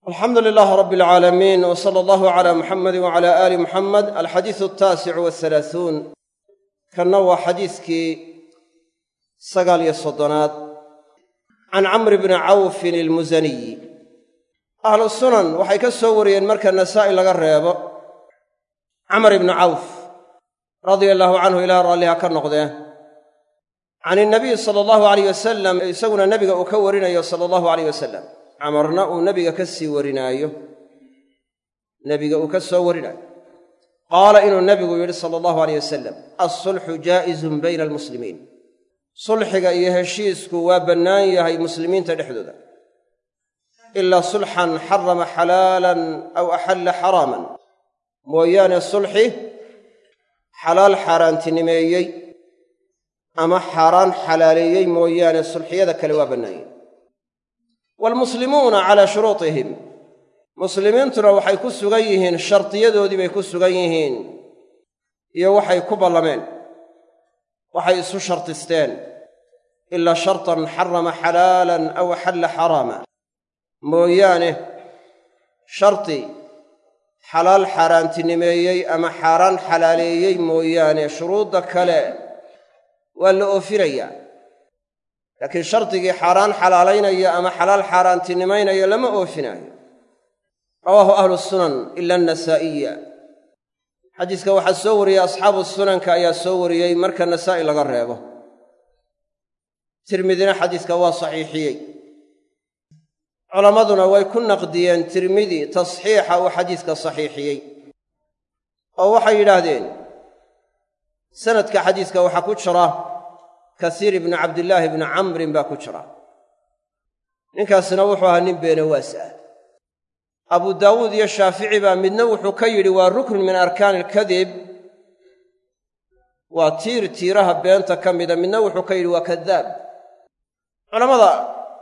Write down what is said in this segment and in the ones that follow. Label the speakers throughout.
Speaker 1: الحمد لله رب العالمين وصلى الله على محمد وعلى آل محمد. الحديث 39 كان حديثك سقال يصدنات عن عمرو بن عوف المزني. أهل السنن وحيك السوريين مركز النساء لغريب عمرو بن عوف رضي الله عنه إلى رأى كالنقضة عن النبي صلى الله عليه وسلم يسونا النبي أكورنا صلى الله عليه وسلم عمرنا ونبي كسي ورنايه نبي أكسي ورنايه قال إنه النبي صلى الله عليه وسلم الصلح جائز بين المسلمين صلحك يهشيسك وبنايه هي مسلمين تدحدد إلا صلحا حرم حلالا أو أحل حراما مويان الصلح حلال حرام تنميي أما حرام حلاليي مويان الصلح يذكر وبنايه والمسلمون على شروطهم مسلمين ترى waxay ku sugan yihiin shartiyadoodii bay ku sugan yihiin iyo waxay ku ballameen waxay isu shartisteen illa shartan harama halalan aw halla harama mooyaane sharti halal harantimeeyay ama haran halaleeyay mooyaane shuruuda kale waa la oofiraya لكن شرطي حرام حلالين أما حلال حرام تنمين لما أوفناه رواه أهل السنن إلا النسائية حديثك واحد سوري أصحاب السنن كأي سوري مركز النسائي لغريبه ترمذينا حديثك هو صحيحي علماءنا ويكون نقديا ترمذي تصحيح أو حديثك صحيحي أو وحي لهذين سندك حديثك وحكوت شراه كثير بن عبد الله بن عمرو باكوشرا نكاس نوحها نبين واسع أبو داود يا الشافعي من نوح كيري والركن من أركان الكذب وطير تيرها بينت كمدا من نوح كيري وكذاب على ماذا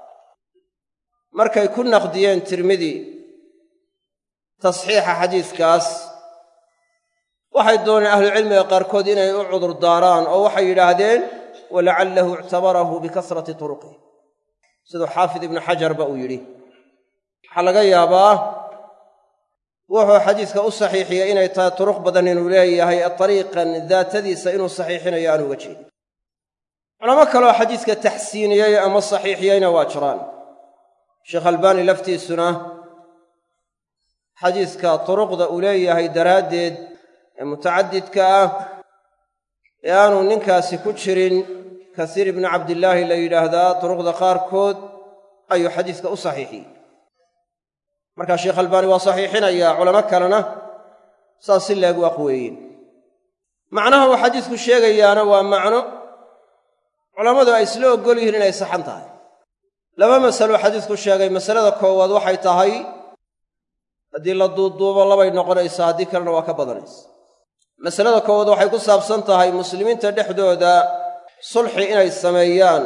Speaker 1: مركا يكون نقديين ترمذي تصحيح حديث كاس واحد دون أهل العلم يقاركود إنه يعذر الداران أو وحي لهذين ولعله اعتبره بكثرة طرقه سيد حافظ ابن حجر بأو يري حلقا يابا وهو حديثك الصحيحي إنه طرق بدن ولايه هي الطريقا ذات ذي سئنه الصحيحين يانو وجهي على ما كانوا حديثك تحسيني أما الصحيحيين واجران شيخ الباني لفتي السنة حديثك طرق ذا ولايه هي درادد متعدد يانو ننكاسي كتشرين كثير بن عبد الله اللي هذا طرق ذقار كود أي حديثك أصحيحي مركا الشيخ الباني وصحيحين يا علماء كلنا ساسل لقوا قويين معناه هو حديثك الشيخ يانا ومعنى علماء ذو أيسلوه قولوا هنا يصحنتها لما مسألوا حديثك الشيخ مسألة ذا كواد وحي تهي أدي الله الضوضوب الله بينقل إيسا ذكرنا وكبضنيس مسألة كواد waxay ku saabsan tahay muslimiinta dhexdooda sulxi inay sameeyaan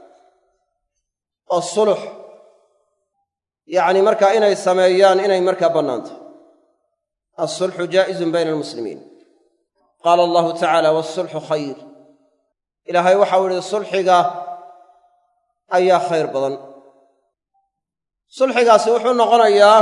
Speaker 1: oo sulx yaani marka inay sameeyaan inay marka banaanto as-sulhu jaa'izun bayna al-muslimin qala Allah ta'ala was-sulhu khayr ilaahay waxa uu yiri sulxiga ayaa khayr badan sulxigaasi wuxuu noqonayaa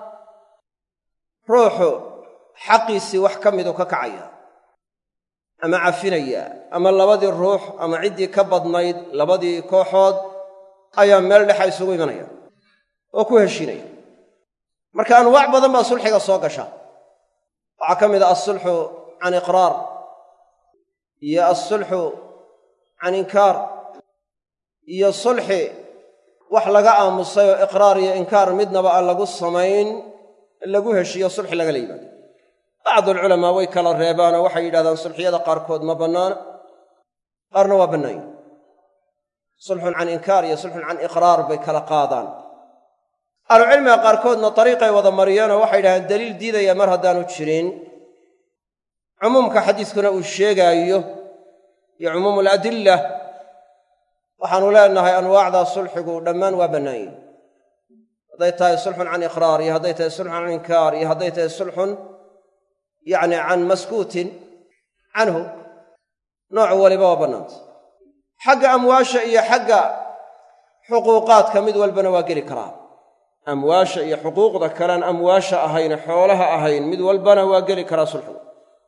Speaker 1: ruuxu xaqiisi wax kamid oo ka kacaya ama cafinaya ama labadii ruux ama cidii ka badnayd labadii kooxood ayaa meel dhex isugu imanaya oo ku heshinaya marka anwaac badan baa sulxiga soo gasha waxa kamid ah as-sulhu an iqrar iyo as-sulhu an inkar iyo sulhi wax laga aamusay oo iqraar iyo inkar midnaba aan lagu samayn lagu heshiyo sulhi laga leeyahay بعض العلماء ويكلا الريبان وحي هذا صلحية قاركود ما بنان قارنا وبنين صلح عن إنكار يصلح عن إقرار بكلا قاضان العلم قاركودنا طريقة وضمريانا وحي لها الدليل ديدا يا مرهدان وتشرين عموم كحديثنا والشيقة أيوه يا عموم الأدلة وحنولا أنها أنواع ذا صلح لمان وبنين هديتها صلح عن إقرار هديتها صلح عن إنكار هديتها صلح يعني عن مسكوت عنه نوع ولبا وبنات حق أمواشا إيا حق حقوقات كمد والبنواقر كرام amwaasha iyo xuquuqda kalean amwaasha ahayn xoolaha ahayn mid walbana waa geli karaa sulxigu.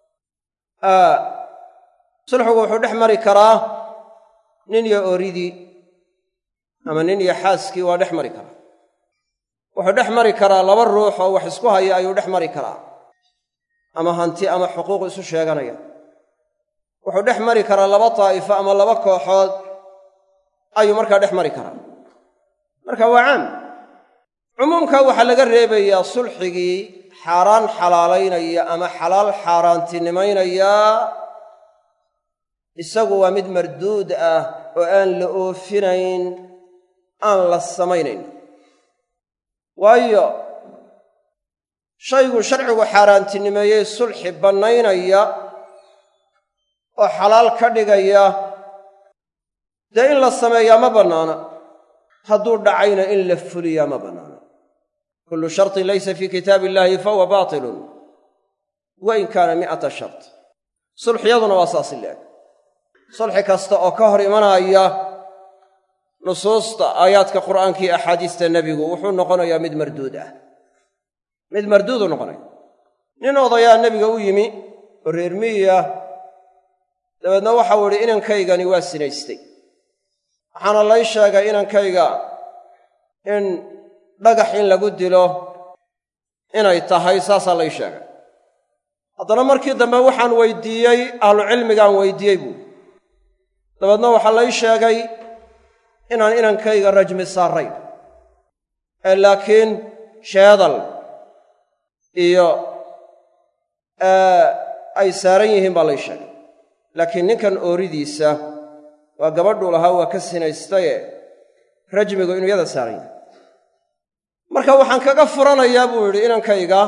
Speaker 1: sulxigu wuxuu dhex mari karaa nin iyo ooridii ama nin iyo xaaskii waa dhex mari karaa. wuxuu dhex mari karaa laba ruux oo wax isku haya ayuu dhex mari karaa, ama hanti ama xuquuq isu sheeganaya. wuxuu dhex mari karaa laba daa'ifo ama laba kooxood ayuu markaa dhex mari karaa. marka waa caam. cumuumka waxaa laga reebayaa sulxigii xaaraan xalaalaynaya ama xalaal xaaraantinimaynaya, isagu waa mid marduud ah oo aan la oofinayn, aan la samaynayn. waayo shaygu sharcigu xaaraantinimeeyey sulxi bannaynaya oo xalaal ka dhigaya, dee in la sameeyaa ma bannaana, hadduu dhacayna in la fuliyaa ma bannaana. kullu shartin laysa fii kitaabi illaahi fahuwa baatilun wain kaana 100 shart. sulxiyaduna waa saas ileeg. sulxi kasta oo ka hor imanaya nusuusta aayaadka qur'aanka iyo axaadiista nebigu wuxuu noqonayaa mid marduud ah, mid marduuduu noqonaya. nin odayaa nebiga u yimi oo reer miyi ah, dabeedna waxau idhi inankaygani waa sinaystay, waxaana lay sheegay inankayga in dhagax in lagu dilo inay tahay, saasaa lay sheegay. haddana markii dambe waxaan weydiiyey, ahlucilmigaan weydiiyey buui, dabeedna waxaa lay sheegay inaan inankayga rajmi saarayn, ee laakiin sheedal iyo ay saaran yihiin baa lay sheegay. laakiin ninkan ooridiisa waa gabadhuu lahaa waa ka sinaystaye rajmigu inuu yada saaran yahay. marka waxaan kaga furanayaa buu yidhi inankayga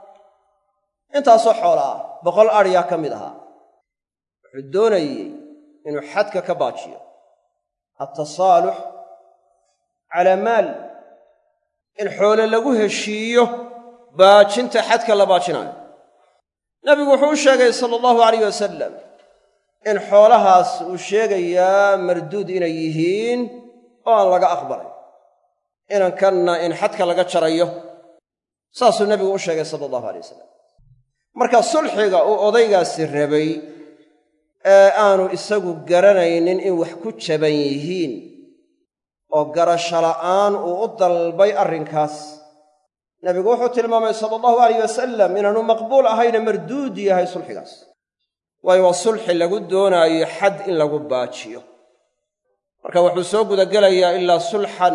Speaker 1: intaasoo xoola ah, 100 adhiyaa ka mid ahaa. wuxuu doonayey inuu xadka ka baajiyo, altasaalux calaa maal, in xoole lagu heshiiyo baajinta xadka la baajinayo. nebigu wuxuu u sheegay sala allahu alayh wasalam in xoolahaas uu sheegayaa marduud inay yihiin oo aan laga aqbalay, inankanna in xadka laga jarayo. saasuu nebigu u sheegay sala allahu alay wasalam. marka sulxiga uu odaygaasi rabay ee aanu isagu garanaynin in wax ku jaban yihiin oo garasho la'aan uu u dalbay arrinkaas, nebigu wuxuu tilmaamay sala allahu alayh wasalam inaanu maqbuul ahayne marduud yahay sulxigaas. waayo waa sulxi lagu doonaayo xad in lagu baajiyo. marka wuxuu soo gudagelayaa ilaa sulxan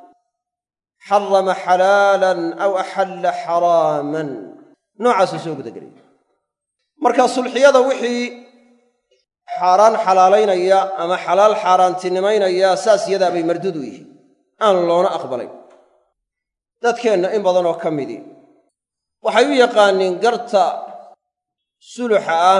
Speaker 1: xarama xalaalan aw axalla xaraaman, noocaasuu soo gudagelaya. marka sulxiyada wixii xaaraan xalaalaynaya ama xalaal xaaraantinimaynaya saas yadaa bay marduud u yihiin, aan loona aqbalayn. dadkeenna in badanoo ka midii waxay u yaqaaniin garta suluxa ah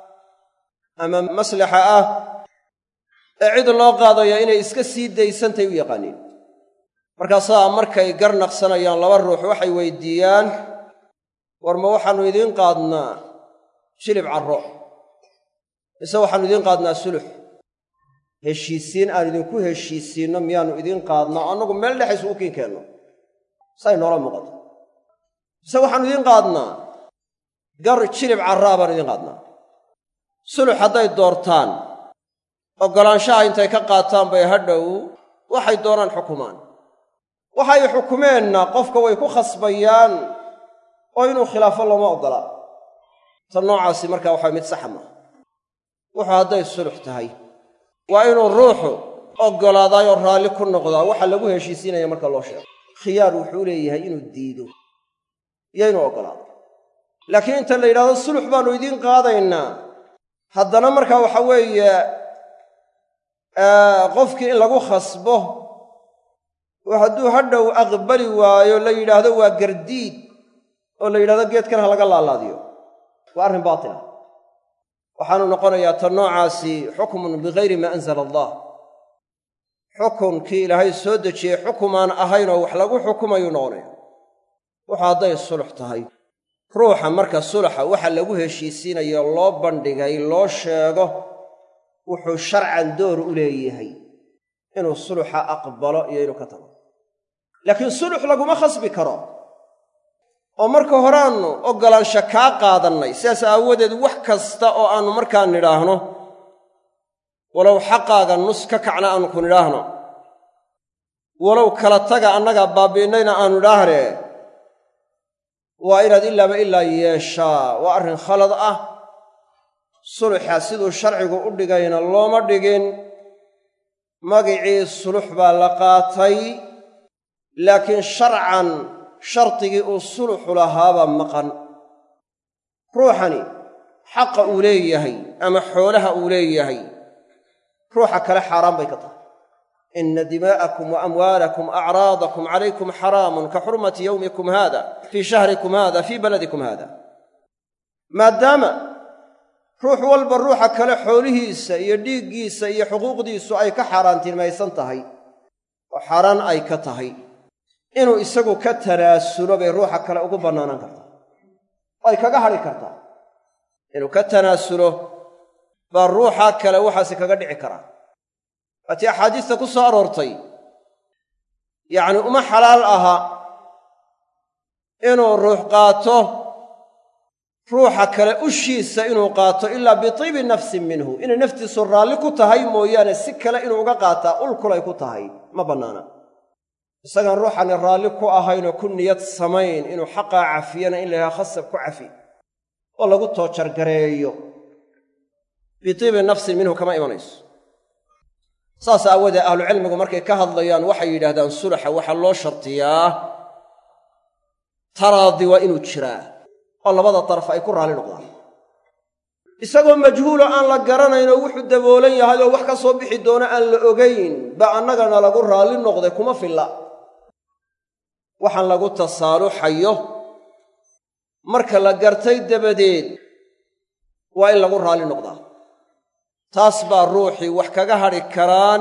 Speaker 1: ama maslaxa ah ee cid loo qaadaya inay iska sii daysantay u yaqaaniin. markaasaa markay gar naqsanayaan laba ruux waxay weydiiyaan, war ma waxaannu idiin qaadnaa shilib carro mise waxaannu idiin qaadnaa sulux? heshiisiin aan idinku heshiisiinno miyaannu idiin qaadnaa annagu meel dhex isugu kiin keenno say noola muuqato, mise waxaannu idiin qaadnaa gar jilib carraa baannu idiin qaadnaa? sulux hadday doortaan oggolaanshaha intay ka qaataan bay hadhow waxay doonaan xukumaan. waxay xukumeenna qofka way ku khasbayaan oo inuu khilaafo looma oggolaa. tan noocaasi markaa waxaa mid saxa maaha. wuxuu hadday sulux tahay waa inuu ruuxu oggolaadaayoo raalli ku noqdaa waxa lagu heshiisiinaya marka loo sheego. khiyaar wuxuu leeyahay inuu diido iyo inuu oggolaado. laakiin inta la yidhahdo sulux baannu idiin qaadaynaa, haddana markaa waxa weeye qofkii in lagu khasbo oo hadduu hadhow aqbali waayo la yidhaahdo waa gardiid oo la yidhahdo geedkan ha laga laalaadiyo, waa arrin baatila. waxaanu noqonayaa tan noocaasi xukmun bigayri maa anzala allah, xukunkii ilaahay soo dejiyey xukumaan ahaynoo wax lagu xukumayuu noqonaya. wuxuu hadday sulux tahay, ruuxa marka suluxa waxa lagu heshiisiinayo loo bandhigay loo sheego, wuxuu sharcan door u leeyahay inuu suluxa aqbalo iyo inuu ka tago. laakiin sulux laguma khasbi karo oo marka horeaannu oggolaansha kaa qaadannay sidaas aawadeed wax kasta oo aannu markaa nidhaahno walow xaqaaga nus ka kacna aannu ku nidhaahno walow kala taga annagaa baabbi'innayna aannu idhaahnee waa inaad ilaaba ilaa yeeshaa waa arrin khalad ah suluxa siduu sharcigu u dhigayna looma dhigin magicii sulux baa la qaatay laakiin sharcan shardigii uu suluxu lahaabaa maqan ruuxani xaqa uu leeyahay ama xoolaha uu leeyahay ruuxa kale xaaraan bay ka tahay ina dimaa'akum wa amwaalakum acraadakum calaykum xaraamun ka xurmati yowmikum haada fii shahrikum haada fii baladikum haada maadaama ruux walba ruuxa kale xoolihiisa iyo dhiiggiisa iyo xuquuqdiisu ay ka xaaraantimaysan tahay oo xaaraan ay ka tahay inuu isagu ka tanaasulo bay ruuxa kale ugu bannaanaan kartaa oo ay kaga hadhi kartaa inuu ka tanaasulo baa ruuxa kale waxaasi kaga dhici karaa waatii axaadiista ku soo aroortay yacni uma xalaal aha inuu ruux qaato ruuxa kale ushiisa inuu qaato ilaa bitiibi nafsin minhu inay naftiisu raalli ku tahay mooyaane si kale inuu uga qaataa ulkulay ku tahay ma bannaana isagaan ruuxani raalli ku ahaynoo ku niyad samayn inuu xaqaa cafiyana in la yidhaha khasab ku cafi oo lagu toojargareeyo bitiibi nafsin minhu kama imanayso saas aawadee ahlucilmigu markay ka hadlayaan waxay yidhahdaan sulaxa waxaa loo shartiyaa taraadi waa inuu jiraa oo labada daraf ay ku raalli noqdaan isagoo majhuulo aan la garanaynoo wuxuu daboolan yahay oo wax ka soo bixi doono aan la ogayn baa annagana lagu raalli noqday kuma filla waxaan lagu tasaaluxayo marka la gartay dabadeed waa in lagu raalli noqdaa taas baa ruuxii wax kaga hadhi karaan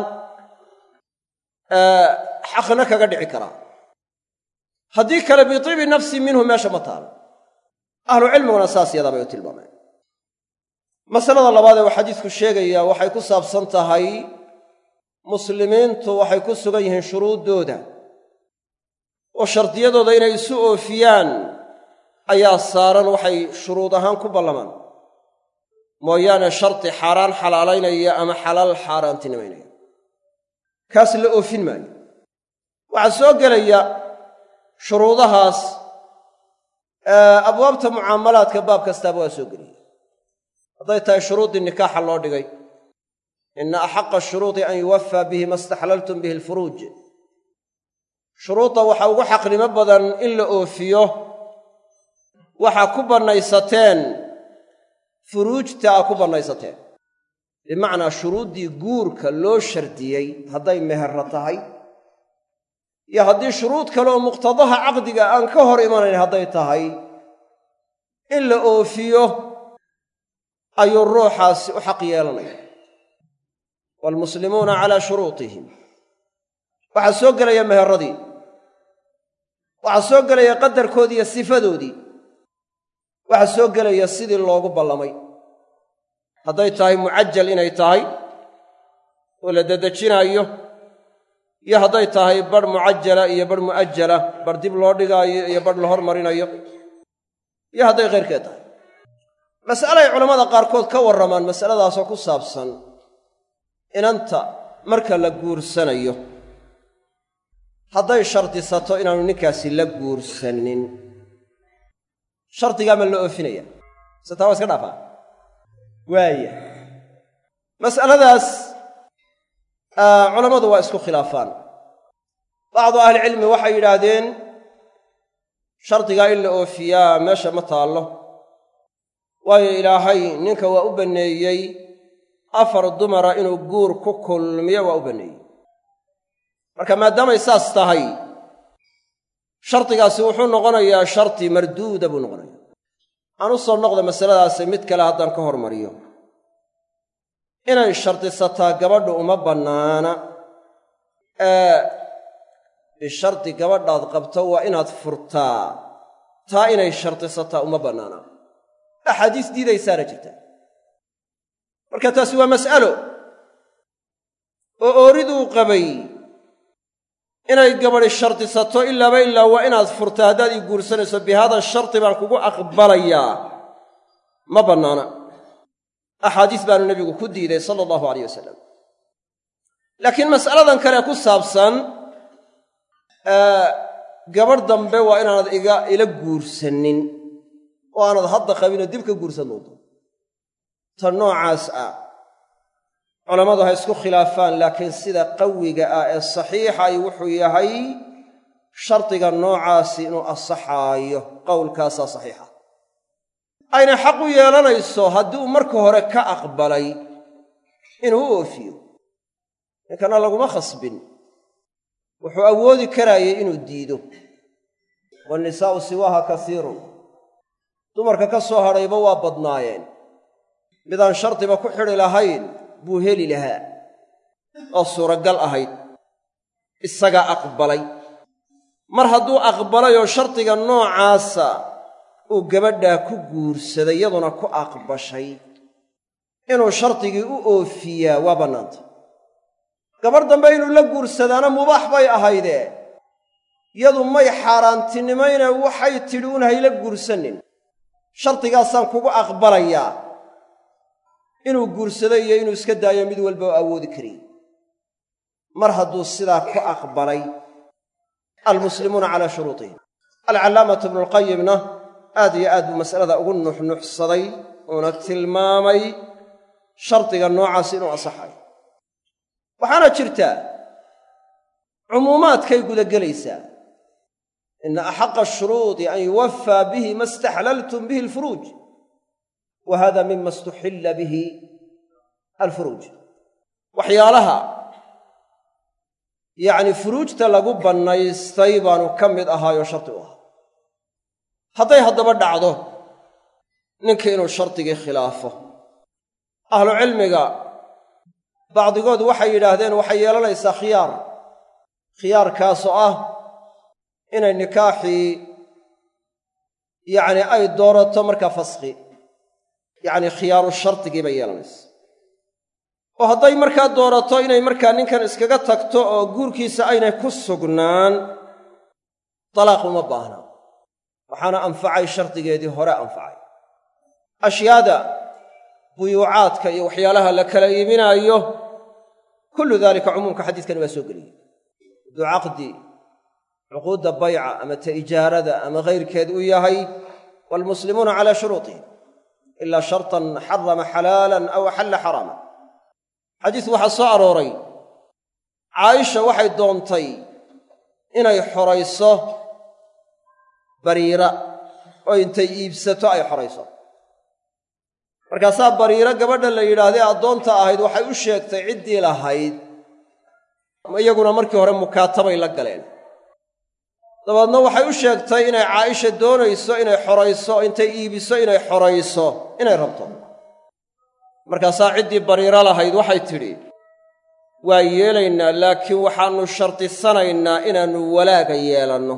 Speaker 1: xaqna kaga dhici karaa haddii kale bitiibi nafsi minhu meesha ma taalo ahlucilmiguna saas yadaa bay u tilmaameen masalada labaad ee uu xadiisku sheegayaa waxay ku saabsan tahay muslimiintu waxay ku sugan yihiin shuruuddooda oo shardiyadooda inay isu oofiyaan ayaa saaran waxay shuruud ahaan ku ballamaan mooyaane shardi xaaraan xalaalaynaya ama xalaal xaaraantinimaynaya kaas la oofin maayo waxaa soo gelaya shuruudahaas abwaabta mucaamalaadka baab kastaaba waa soo gelaya hadday tahay shuruuddii nikaaxa loo dhigay ina axaqa ashuruudi an yuwafaa bihi ma staxlaltum bihi alfuruuj shuruudda waxaa ugu xaqnimo badan in la oofiyo waxaa ku bannaysateen furuujta aa ku bannaysateen bimacnaa shuruuddii guurka loo shardiyey hadday meherra tahay iyo haddii shuruud kale oo muqtadaha caqdiga aan ka hor imanayn hadday tahay in la oofiyo ayuu ruuxaasi u xaq yeelanaya waalmuslimuuna calaa shuruutihim waxaa soo gelaya meherradii waxaa soo gelaya qadarkoodii iyo sifadoodii waxaa soo gelaya sidii loogu ballamay hadday tahay mucajal inay tahay oo la dedejinaayo iyo hadday tahay badh mucajala iyo badh mu'ajala badh dib loo dhigaayo iyo badh la hormarinayo iyo hadday khayrkeed tahay mas'alay culammada qaarkood ka warramaan masaladaasoo ku saabsan inanta marka la guursanayo hadday shardisato inaanu ninkaasi la guursanin shardigaa ma la oofinaya se taa waa iska dhaafaa waaya mas'aladaas culammadu waa isku khilaafaan bacdu ahlicilmi waxay yidhaahdeen shardigaa in la oofiyaa meesha ma taallo waayo ilaahay ninka waa u banneeyey 4 dumara inuu guur ku kulmiyo waa u banneeyey marka maadaamay saas tahay shardigaasi wuxuu noqonayaa shardi marduuda buu noqonaya aan u soo noqda masaladaasi mid kale haddaan ka hormariyo inay shardisataa gabadhu uma bannaana bishardi gabadhaad qabto waa inaad furtaa taa inay shardisataa uma bannaana axaadiis diidaysaana jirta marka taasi waa mas'alo oo ooriduu qabay inay gabadhi shardisato ilaaba ilaa waa inaad furta haddaad ii guursanayso bihaada sharti baan kugu aqbalayaa ma bannaana axaadiis baanu nebigu ku diiday sala allahu alayh wasalam laakiin mas'aladan kale ku saabsan gabadh dambe waa inaanad ila guursanin oo aanad hadda qabinoo dib ka guursan doonto tan noocaas ah culammadu ha isku khilaafaan laakiin sida qawiga ah ee saxiixa ay wuxuu yahay shardiga noocaasi inuu asaxaayo qowlkaasaa saxiixa ayna xaq u yeelanayso haddii uu marka hore ka aqbalay inuu u oofiyo ninkana laguma khasbin wuxuu awoodi karaayay inuu diido waannisaa'u siwaaha kasiirun dumarka ka soo hadhayba waa badnaayeen midaan shardiba ku xidhi lahayn buu heli lahaa oo suuragal ahayd isagaa aqbalay mar hadduu aqbalay oo shardiga noocaasa uu gabadhaa ku guursaday iyaduna ku aqbashay inuu shardigii u oofiyaa waa bannaanta gabarh dambe inuu la guursadaana mubaax bay ahaydee yadu may xaaraantinimayne waxay tidhi un hayla guursanin shardigaasaan kugu aqbalayaa inuu guursado iyo inuu iska daayo mid walba oo awoodi kariy mar hadduu sidaa ku aqbalay almuslimuuna calaa shuruutihim alcallaamatu ibnulqayimna aad iyo aad buu mas'alada ugu nuxnuxsaday uuna tilmaamay shardiga noocaas inuu asaxayo waxaana jirtaa cumuumaadkay gudagelaysaa ina axaqa ashuruudi an yuwaffaa bihi ma istaxlaltum bihi alfuruuj wa hada mima istuxilla bihi alfuruuj waxyaalaha yacni furuujta lagu bannaystay baanu ka mid ahaayoo shardi u ahaa hadday haddaba dhacdo ninkii inuu shardigii khilaafo ahlucilmiga bacdigood waxay yidhaahdeen waxay yeelanaysaa khiyaarkaasoo ah inay nikaaxii yacni ay doorato markaa faskhi yacni khiyaaru shardigii bay yeelanaysa oo hadday markaa doorato inay markaa ninkan iskaga tagto oo guurkiisa aynay ku sugnaan talaaq uma baahna waxaana anfacay shardigeedii hore anfacay ashyaada buyuucaadka iyo waxyaalaha la kala iibinaayo kullu daalika cumuumka xadiiskani waa soo geliyey hadduu caqdi cuquudda bayca ama ta ijaarada ama kayrkeed u yahay waalmuslimuuna calaa shuruutihim ilaa shartan xarama xalaalan aw axalla xaraaman xadiis waxaa soo arooray caaisha waxay doontay inay xorayso bariira oo intay iibsato ay xorayso markaasaa bariiro gabadha la yidhaahdee addoonta ahayd waxay u sheegtay ciddii lahayd iyaguna markii hore mukaatabay la galeen dabeedna waxay u sheegtay inay caaisha doonayso inay xorayso intay iibiso inay xorayso inay rabto markaasaa ciddii bariiro lahayd waxay tidhi waa yeelaynaa laakiin waxaannu shardisanaynaa inaannu walaaga yeelanno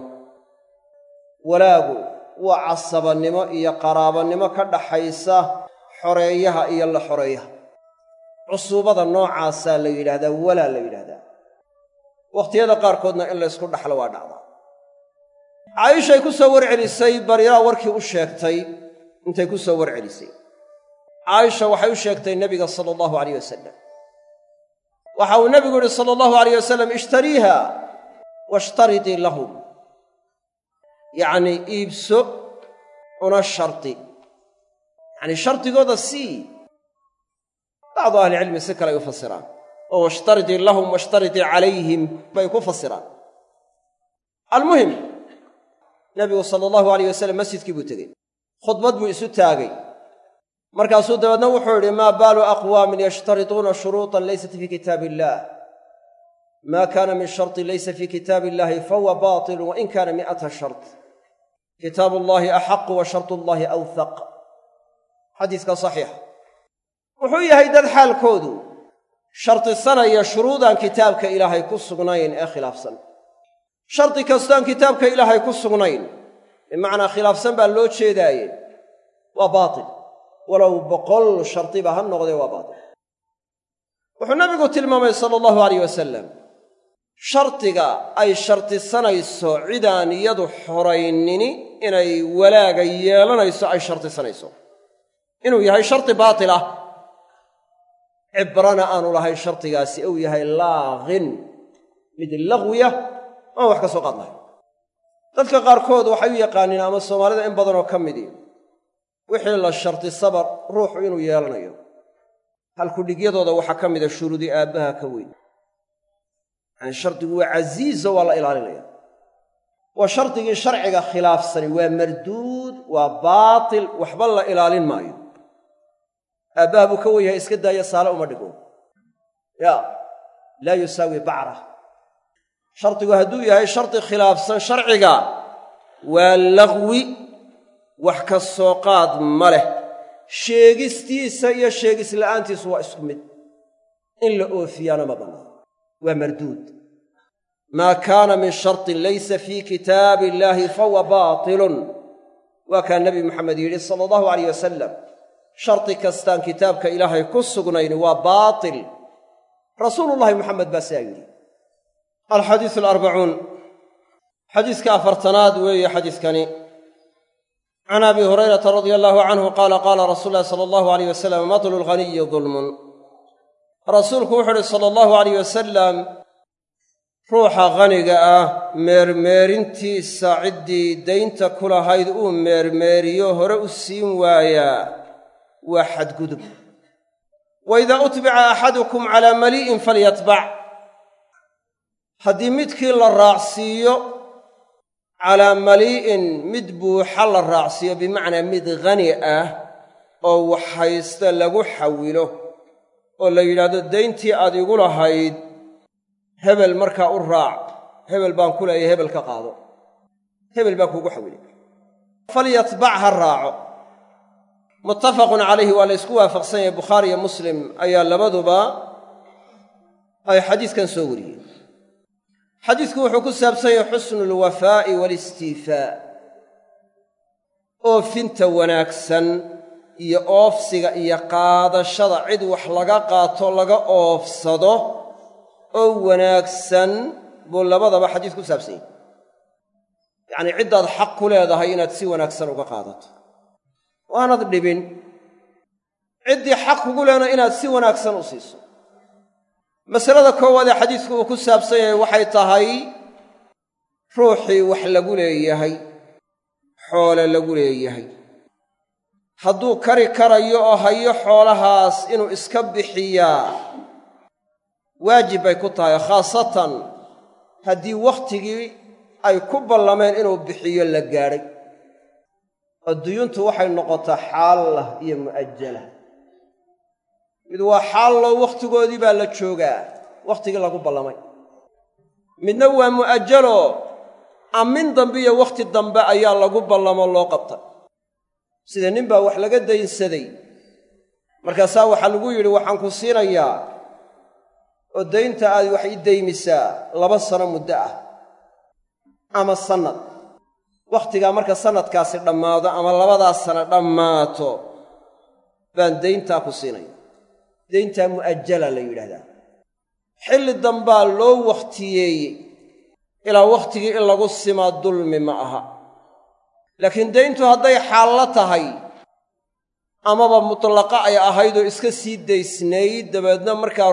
Speaker 1: walaagu waa casabannimo iyo qaraabannimo ka dhaxaysa xoreeyaha iyo la xoreeyaha cusuubada noocaasaa la yidhaahdaa walaa la yidhaahdaa wakhtiyada qaarkoodna in laysku dhaxlo waa dhacdaa caaishay ku soo warcelisay bariiraa warkii u sheegtay intay ku soo warcelisay caaisha waxay u sheegtay nebiga sala allahu alayh wasalam waxa uu nebigu yidhi sala allahu alayh wasalam ishtariiha washtaridii lahum yacnii iibso una shardi yacnii shardigooda sii bacdu ahlicilmi si kale ay u fasiraan oo washtaridii lahum washtaridii calayhim bay ku fasiraan almuhim nebigu sala allahu alayh wasalam masjidkii buu tegey khudbad buu isu taagay markaasuu dabeedna wuxuu yidhi maa baalu aqwaamin yashtarituuna shuruuطan laysat fii kitaabi illaah maa kaana min sharطin laysa fii kitaabi illaahi fahuwa baطilu wain kaana mi'ata shart kitaabu llahi axaqu wa shartu llahi awhaq xadiiska saxiixa wuxuu yahay dad xaalkoodu shardisanaya shuruudaan kitaabka ilaahay ku sugnayn ee khilaafsan shardi kastoaan kitaabka ilaahay ku sugnayn bimacnaa khilaafsan baa loo jeedaaye waa baatil walow 100 shardiba ha noqdee waa baatil wuxuu nabigu tilmaamay sala allahu alayh wasalam shardiga ay shartisanayso cidaan iyadu xoraynini inay walaaga yeelanayso ay shartisanayso inuu yahay shardi baatil ah cibrana aanu lahayn shardigaasi uu yahay laaqin mid laqwiya aan wax ka soo qaad lahayn dadka qaarkood waxay u yaqaaniin ama soomaalida in badanoo ka midii wixii la sharti sabar ruuxu inuu yeelanayo halkudhigyadooda waxaa ka mida shuruudi aabbaha ka weyn yani shardigu waa casiizo waa la ilaalinaya waa shardigii sharciga khilaafsani waa marduud waa baatil waxba la ilaalin maayo aabbaha buu ka wen yahay iska daaya saale uma dhigo laa yusaawi bacrah shardigu hadduu yahay shardi khilaafsan sharciga waa laqwi wax ka soo qaad ma leh sheegistiisa iyo sheegis la'aantiisu waa isku mid in la oofiyaana ma bannaan waa marduud maa kaana min shartin laysa fii kitaabi illaahi fahuwa baatilun waa kaa nebi moxamed yidhi sala allahu alayh wasalam shardi kastaan kitaabka ilaahay ku sugnayni waa baatil rasuulullahi moxamed baa sidaa yidhi alxadiisu alarbacuun xadiiska afartanaad weeye xadiiskani can abi hurayrata radia allahu canhu qaala qaala rasuulu llahi sala allahu alayh wasalam matlu lghaniyi dulmun rasuulku wuxuu uhi sala allahu alayh wasalam ruuxa khaniga ah meermeerintiisa ciddii daynta ku lahayd uu meermeeriyo hore u siin waayaa waa xadgudub wa idaa utbica axadukum calaa mali'in falyatbac haddii midkii la raacsiiyo calaa mali'in mid buuxa la raacsiiyo bimacnaa mid khani ah oo wax haysta lagu xawilo oo la yidhaahdo dayntii aad igu lahayd hebel markaa u raac hebel baan ku leeyahay hebel ka qaado hebel baan kuugu xawilay falyatbac ha raaco muttafaqun calayhi waa la ysku waafaqsan yahay bukhaari iyo muslim ayaa labaduba ay xadiiskan soo wariyeen xadiisku wuxuu ku saabsan yahay xusnu lwafaa'i waalistiifaa oofinta wanaagsan iyo oofsiga iyo qaadashada cid wax laga qaato laga oofsado oo wanaagsan buu labadaba xadiis ku saabsan yahay yacnii ciddaad xaq ku leedahay inaad si wanaagsan uga qaadato waanad dhibin ciddii xaq kugu lehna inaad si wanaagsan u siiso masalada koowaad ee xadiisku uu ku saabsan yahay waxay tahay ruuxii wax lagu leeyahay xoole lagu leeyahay hadduu kari karayo oo hayo xoolahaas inuu iska bixiyaa waajib bay ku tahay khaasatan haddii wakhtigii ay ku ballameen inuu bixiyo la gaadhay oo duyuntu waxay noqotaa xaalla iyo mu'ajala mid waa xaallo wakhtigoodii baa la joogaa wakhtigii lagu ballamay midna waa mu'ajalo ammin dambe iyo wakhti dambe ayaa lagu ballamo loo qabtay sida nin baa wax laga daynsaday markaasaa waxaa lagu yidhi waxaan ku siinayaa oo daynta aad wax ii daymisaa 2 sano muddo ah ama sannad wakhtigaa marka sannadkaasi dhammaado ama 2daas sano dhammaato baan dayntaa ku siinaya dayntaa mu'ajala la yidhaahdaa xilli dambaa loo wakhtiyeeyey ilaa wakhtigii in lagu simaa dulmi ma aha laakiin dayntu hadday xaallo tahay amaba mutlaqa ay ahaydoo iska sii daysnayd dabeedna markaa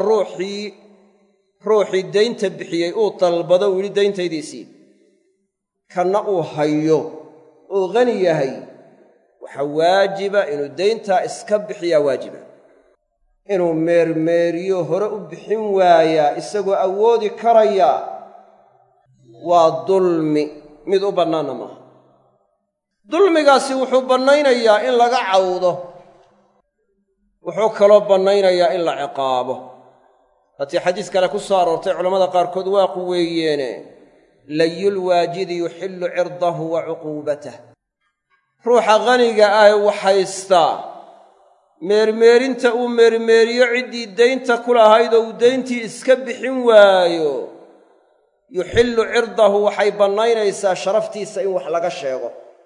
Speaker 1: ruuxii daynta bixiyey uu dalbado uu yidhi dayntaydiisii kanna uu hayo uu khani yahay waxaa waajiba inuu dayntaa iska bixiyaa waajiba inuu meermeeriyo hore u bixin waayaa isagoo awoodi karaya waa dulmi mid u bannaanna maaha dulmigaasi wuxuu bannaynayaa in laga cawdo wuxuu kaloo bannaynayaa in la ciqaabo hatii xadiis kale ku soo aroortay culammada qaarkood waa quweeyeene layulwaajidi yuxillu cirdahu wa cuquubatah ruuxa khaniga ah ee wax haystaa meermeerinta uu meermeeriyo ciddii daynta ku lahayd oo uu dayntii iska bixin waayo yuxillu cirdahu waxay bannaynaysaa sharaftiisa in wax laga sheego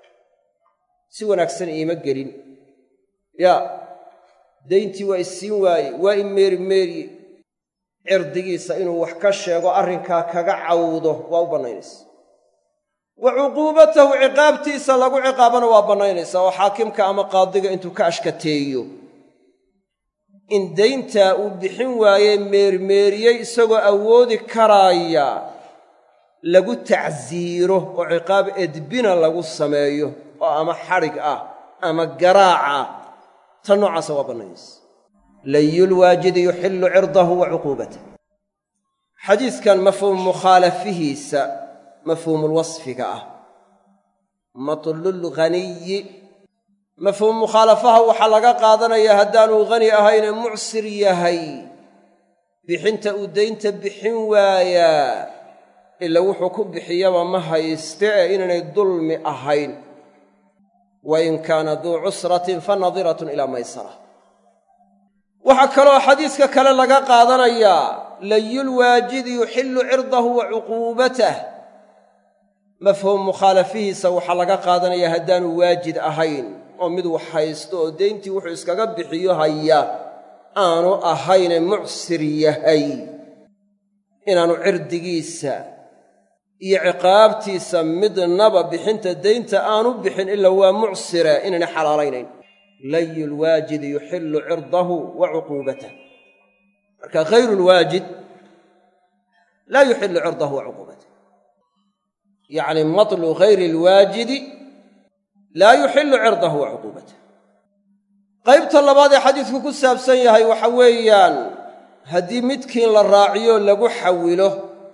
Speaker 1: si wanaagsan iima gelin dayntii waa isiin waaye waa i meermeeriye cirdigiisa inuu wax ka sheego arrinkaa kaga cawdo waa u bannaynaysa wa cuquubatahu ciqaabtiisa lagu ciqaabana waa bannaynaysaa oo xaakimka ama qaadiga intuu ka ashkateeyo in dayntaa uu bixin waayey meermeeriyey isagoo awoodi karaaya lagu tacsiiro oo ciqaab edbina lagu sameeyo oo ama xadhig ah ama garaac ah tan noocaasa waa bannaynaysa layulwaajidi yuxillu cirdahu wa cuquubatah xadiiskan mafhuum mukhaalafihiisa mafhuumulwasfiga ah matlulghaniyi mafhuum mukhaalafaha waxaa laga qaadanayaa haddaanuu hani ahayne mucsir yahay bixinta uu daynta bixin waayaa ila wuxuu ku bixiyaba ma hayste ee inaanay dulmi ahayn wa in kaana duu cusratin fa nadiratun ilaa maysara waxaa kaloo xadiiska kale laga qaadanayaa layulwaajidi yuxillu cirdahu wa cuquubatah mafhuum mukhaalafihiisa waxaa laga qaadanayaa haddaanu waajid ahayn oo mid wax haysto oo dayntii wuxuu iskaga bixiyo haya aanu ahayne mucsir yahay inaanu cirdigiisa iyo ciqaabtiisa midnaba bixinta daynta aanu bixin ilaa waa mucsira inaanay xalaalaynayn layulwaajidi yuxillu cirdahu wa cuquubatah marka hayrulwaajid laa yuxillu cirdahu wa cuquubatah yacni matlu hayri alwaajidi laa yuxillu cirdahu wa cuquubatah qaybta labaad ee xadiidku ku saabsan yahay waxa weeyaan haddii midkiin la raaciyo lagu xawilo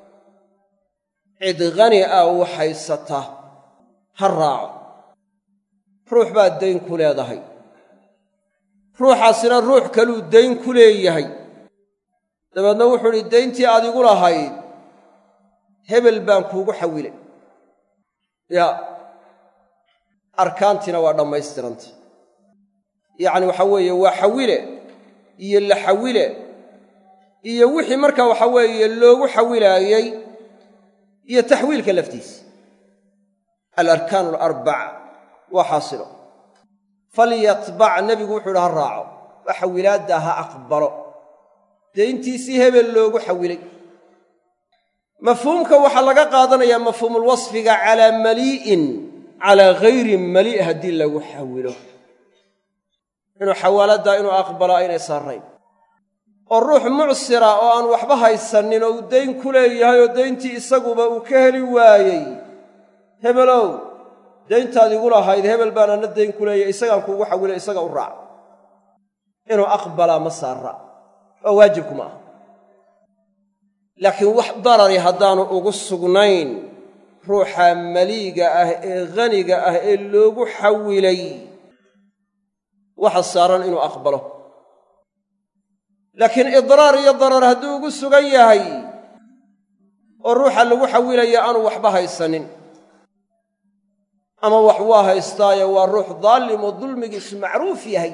Speaker 1: cid hani ah u haysata ha raaco ruux baad dayn ku leedahay ruuxaasina ruux kaluu dayn ku leeyahay dabeedna wuxuu idhi dayntii aad igu lahayd hebel baan kuugu xawilay yaa arkaantiina waa dhammaystiranta yacni waxa weeye waa xawile iyo la xawile iyo wixii markaa waxa weeye loogu xawilaayey iyo taxwiilka laftiisa alarkaanu alarbac waa xaasilo falyatbac nebigu wuxuu idhi ha raaco waa xawilaaddaa ha aqbalo dayntiisii hebel loogu xawilay mafhuumka waxaa laga qaadanayaa mafhuumulwasfiga calaa malii'in calaa hayri mali' haddii lagu xawilo inuu xawaaladdaa inuu aqbalo aynay saarayn oo ruux mucsira oo aan waxba haysanin oo uu dayn ku leeyahay oo dayntii isaguba uu ka heli waayey hebelow dayntaad igu lahayd hebel baan anna dayn ku leeyahay isagaan kuugu xawilay isaga u raac inuu aqbalaa ma saara oo waajibku ma aha laakiin wax darari haddaanu ugu sugnayn ruuxa maliiga ah ee haniga ah ee loogu xawilay waxa saaran inuu aqbalo laakiin idraar iyo darar hadduu ugu sugan yahay oo ruuxa lagu xawilaya aanu waxba haysanin ama wax waa haystaayo waa ruux daalim oo dulmigiisu macruuf yahay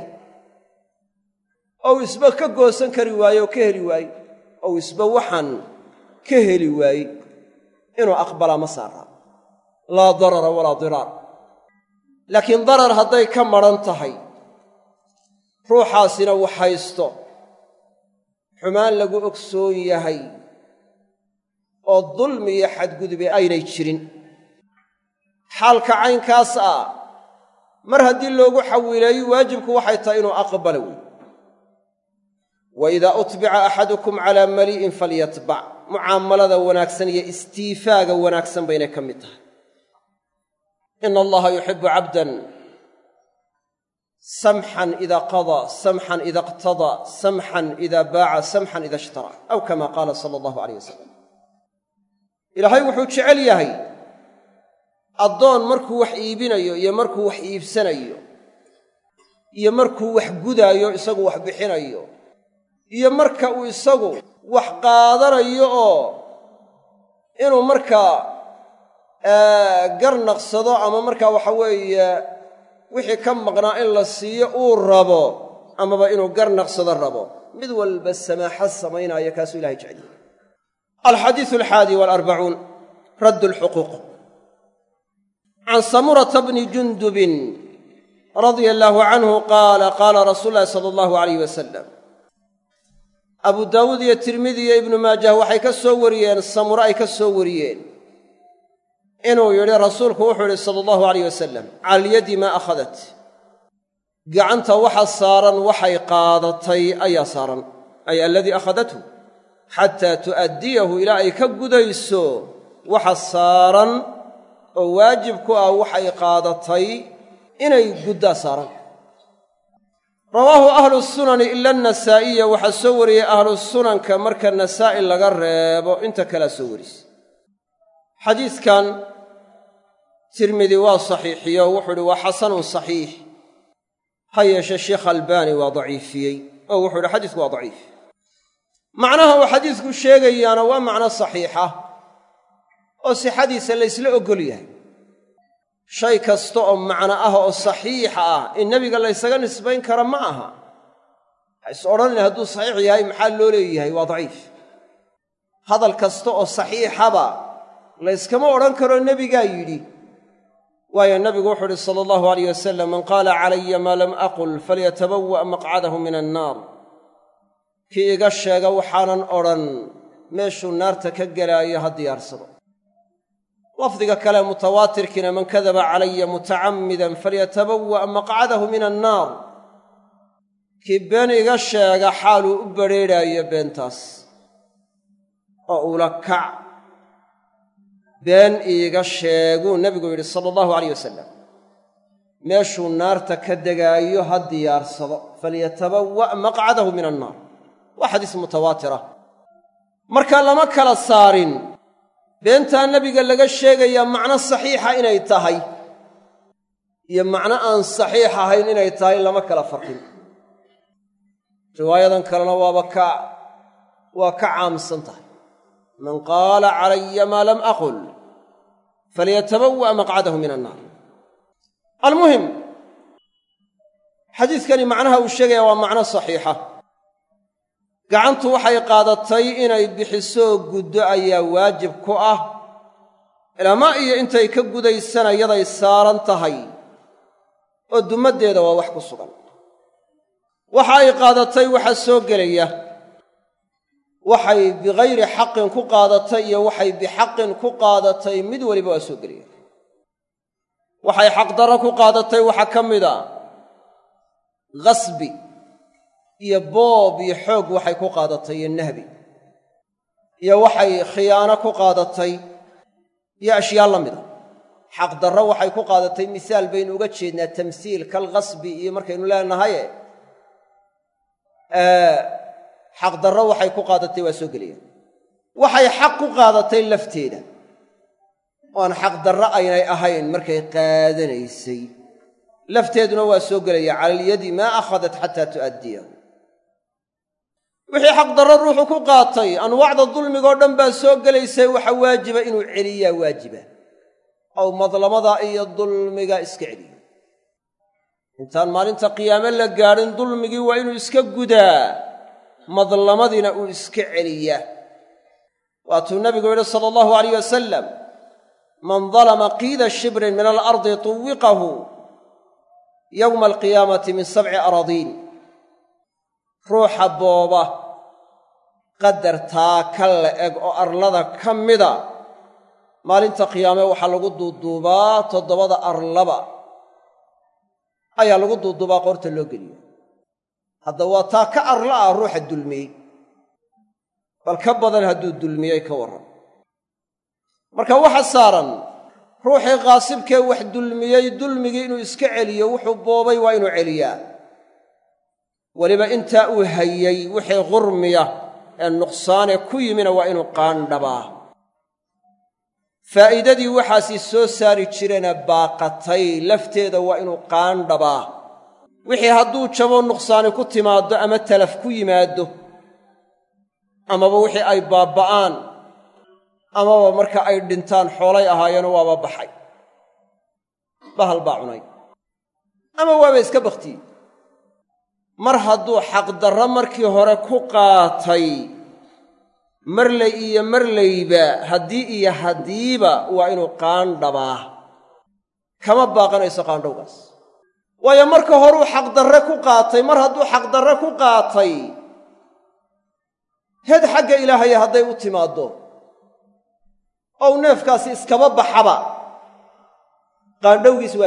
Speaker 1: ou isba ka goosan kari waaye oo ka heli waaye ou isba waxaan ka heli waaye inuu aqbalaa ma saara laa darara walaa diraar laakiin darar hadday ka madhan tahay ruuxaasina wax haysto xumaan lagu ogsoon yahay oo dulmi iyo xadgudube aynay jirin xaalka caynkaas ah mar haddii loogu xawileeyo waajibku waxay tahay inuu aqbalo wey wa idaa utbica axadukum calaa mali'in falyatbac mucaamalada wanaagsan iyo istiifaaga wanaagsan baynay ka mid tahay ina allaha yuxibu cabdan samxan ida qadaa samxan ida iqtadaa samxan ida baaca samxan ida ishtara aw kama qaala sala allahu alayh wasalam ilaahay wuxuu jecel yahay addoon markuu wax iibinayo iyo markuu wax iibsanayo iyo markuu wax gudaayo isagu wax bixinayo iyo marka uu isagu wax qaadanayo oo inuu markaa garnaqsado ama markaa waxa weeye wixii ka maqnaa in la siiyo uu rabo amaba inuu garnaqsado rabo mid walba samaaxad samaynaayo kaasuu ilahay jecel yahay alxadiisu alxaadi waalarbacuun radd alxuquuq can samurata bni jundubin radia allaahu canhu qaala qaala rasuulu llahi sala allahu alayh wasalam abu daawuud iyo tirmidi iyo ibnu maajah waxay ka soo wariyeen samura ay ka soo wariyeen inuu yidhi rasuulku wuxuu yidhi sala allahu alayh wasalam cala alyadi maa akhadat gacanta waxa saaran waxay qaadatay ayaa saaran ay aladii akhadathu xataa tu'addiyahu ilaa ay ka gudayso waxa saaran oo waajib ku ah waxay qaadatay inay guddaa saaran rawaahu ahlu sunani ila annasaa'iya waxaa soo wariyey ahlu sunanka marka nasaa'i laga reebo inta kalea soo warisay xadiidkan tirmidi waa saxiixiyo wuxuu uhi waa xasanun saxiix ha yeeshe sheekh albaani waa daciifiyey oo wuxuu idhi xadiisku waa daciif macnaha uu xadiisku sheegayaana waa macno saxiixa oo sixadiisa laysla oggol yahay shay kasta oo macno ah oo saxiixa ah in nebiga laysaga nisbayn kara ma aha ha is odhanin hadduu saxiix yahay maxaa loo leeyahay waa daciif hadal kasta oo saxiixaba layskama odhan karo nebigaa yidhi waayo nebigu wuxuu uhi sala allahu alayh wasalam man qaala calaya maa lam aqul falyatabawa' maqcadahu min annaar kii iga sheega waxaanan odhan meeshuu naarta ka gelaayo ha diyaarsado lafdiga kale mutawaatirkiina man kadaba calaya mutacammidan falyatabawa' maqcadahu min annaar kii been iga sheega xaaluu u badrheedhaayo beentaas oo ula kac been iiga sheeguu nebigu yidhi sala allahu alayh wasalam meeshuu naarta ka degaayo ha diyaarsado falyatabawa' maqcadahu min annaar waa xadiis mutawaatira marka lama kala saarin beentaa nebiga laga sheegayaa macno saxiixa inay tahay iyo macno aan saxiix ahayn inay tahay lama kala farqin riwaayadan kalena waa ka caamsan tahay man qaala calaya maa lam aqul falyatabawa' maqcadahu min annaar almuhim xadiidkani macnaha uu sheegaya waa macno saxiixa gacantu waxay qaadatay inay bixisoo guddo ayaa waajib ku ah ilama iyo intay ka gudaysana yaday saaran tahay oo dumaddeeda waa wax ku sugan waxa ay qaadatay waxaa soo gelaya waxay bikayri xaqin ku qaadatay iyo waxay bixaqin ku qaadatay mid weliba waa soo gelaya waxay xaqdarro ku qaadatay waxaa ka mid a ghasbi iyo boob iyo xoog waxay ku qaadatay iyo nahbi iyo waxay khiyaano ku qaadatay iyo ashyaa la mida xaqdarro waxay ku qaadatay misaal baynu uga jeednaa tamsiil kalghasbi iyo markaynu leenahaye xaqdarro waxay ku qaadatay waa soo gelaya waxay xaq ku qaadatay lafteeda oan xaqdarro aynay ahayn markay qaadanaysay lafteeduna waa soo gelaya cala alyadi maa akhadat xataa tu'addiyahu wixii xaqdarro ruuxu ku qaatay anwaacda dulmigoo dhan baa soo gelaysay waxa waajiba inuu celiyaa waajiba ow madlamada iyo dulmiga iska celiyo intaan maalinta qiyaame la gaadhin dulmigii waa inuu iska gudaa madlamadiina uu iska celiyaa waatuu nabigu yidhi sala allahu alayh wasalam man dalama qiida shibrin min alardi tuwiqahu yowma alqiyaamati min 7 aradiin ruuxa booba qadartaa ka la eg oo arlada ka mida maalinta qiyaame waxaa lagu duuduubaa 7 arlaba ayaa lagu duuduubaa qoorta loo geliya hadda waa taa ka arla ah ruuxa dulmiyey bal ka badan hadduu dulmiyey ka warran marka waxa saaran ruuxii qaasibkee wax dulmiyey dulmigii inuu iska celiyo wuxuu boobay waa inuu celiyaa weliba intaa uu hayey wixii qurmiya ee nuqsaane ku yimina waa inuu qaandhabaa faa'iidadii waxaasi soo saari jirena baaqatay lafteeda waa inuu qaandhabaa wixii hadduu jabo nuqsaani ku timaaddo ama talaf ku yimaaddo amaba wixii ay baabba'aan amaba marka ay dhintaan xoolay ahaayeeno waaba baxay bahal baa cunay ama waaba iska bakhtiyey mar hadduu xaqdarro markii hore ku qaatay marley iyo marlayba haddii iyo haddiiba waa inuu qaandhabaa kama baaqanayso qaandhowgaas waayo marka horuu xaqdarre ku qaatay mar hadduu xaqdarre ku qaatay heed xagga ilaahay hadday u timaaddo oo neefkaasi iskaba baxaba qaandhowgiis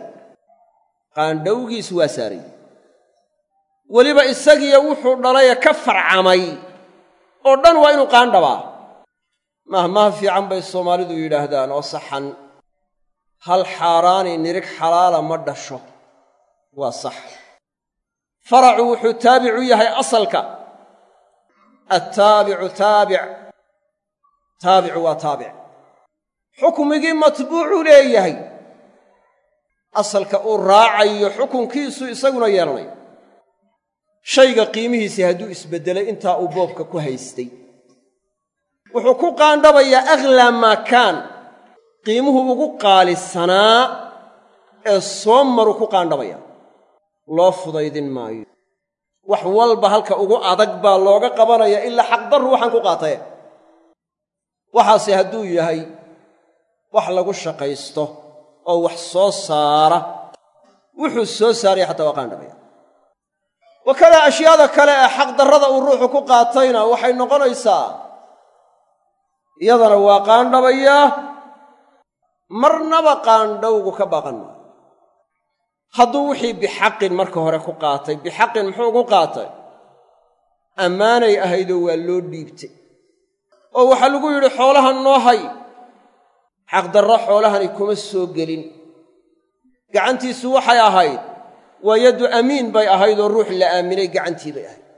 Speaker 1: waa saaray weliba isagiiyo wuxuu dhalaye ka farcamay oo dhan waa inuu qaandhabaa mahmaha fiican bay soomaalidu yidhaahdaan oo saxan hal xaaraani nirig xalaala ma dhasho waa sax faracu wuxuu taabicu yahay asalka attaabicu taabicu waa taabic xukmigii matbuucuu leeyahay asalka uu raacayo xukunkiisu isaguna yeelanayo shayga qiimihiisii hadduu isbeddelay intaa uu boobka ku haystay wuxuu ku qaandhabayaa aghlaa maa kaan qiimuhu ugu qaalisanaa ee soo maru ku qaandhabaya loo fudaydin maayo wax walba halka ugu adag baa looga qabanaya ilaa xaqdarru waxaan ku qaataye waxaase hadduu yahay wax lagu shaqaysto oo wax soo saara wuxuu soo saaraya xataa waa qaandhabaya wakadaa ashyaada kale ee xaqdarrada uu ruuxu ku qaatayna waxay noqonaysaa iyadana waa qaandhabayaa marnaba qaandhowgu ka baaqan maayo hadduu wixii bixaqin marka hore ku qaatay bixaqin muxuu ugu qaatay ammaanay ahaydoo waa loo dhiibtay oo waxaa lagu yidhi xoolahan noo hay xaqdarro xoolahani kuma soo gelin gacantiisu waxay ahayd waa yaddu amiin bay ahayd oo ruux la aaminay gacantii bay ahayd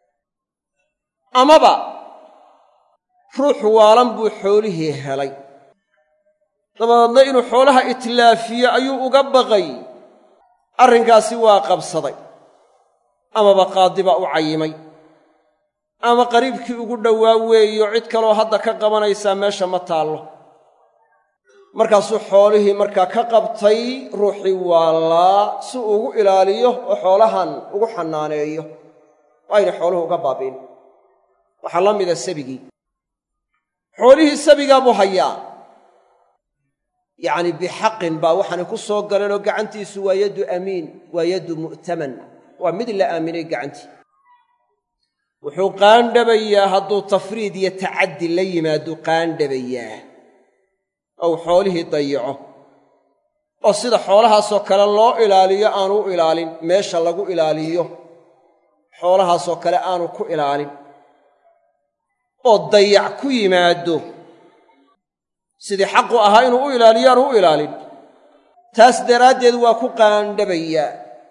Speaker 1: amaba ruux waalan buu xoolihii helay dabadeedna inuu xoolaha itlaafiyo ayuu uga baqay arrinkaasi waa qabsaday amaba qaadi baa u cayimay ama qariibkii ugu dhowaa weeyo cid kaloo hadda ka qabanaysaa meesha ma taallo markaasuu xoolihii markaa ka qabtay ruuxii waallaa si uu ugu ilaaliyo oo xoolahan ugu xannaaneeyo oo ayna xooluhu uga baabi'in waxaa la mida sabigii xoolihii sabigaa buu hayaa yacni bixaqin baa waxaanay ku soo galeen oo gacantiisu waa yaddu amiin waa yaddu mu'taman waa mid la aaminay gacantii wuxuu qaandhabayaa hadduu tafriid iyo tacaddi la yimaaduu qaandhabayaa ou xoolihii dayico oo sida xoolahaasoo kale loo ilaaliyo aanu u ilaalin meesha lagu ilaaliyo xoolahaasoo kale aanu ku ilaalin oo dayac ku yimaado sidii xaqu ahaa inuu u ilaaliyo aanu u ilaalin taas daraaddeed waa ku qaandhabayaa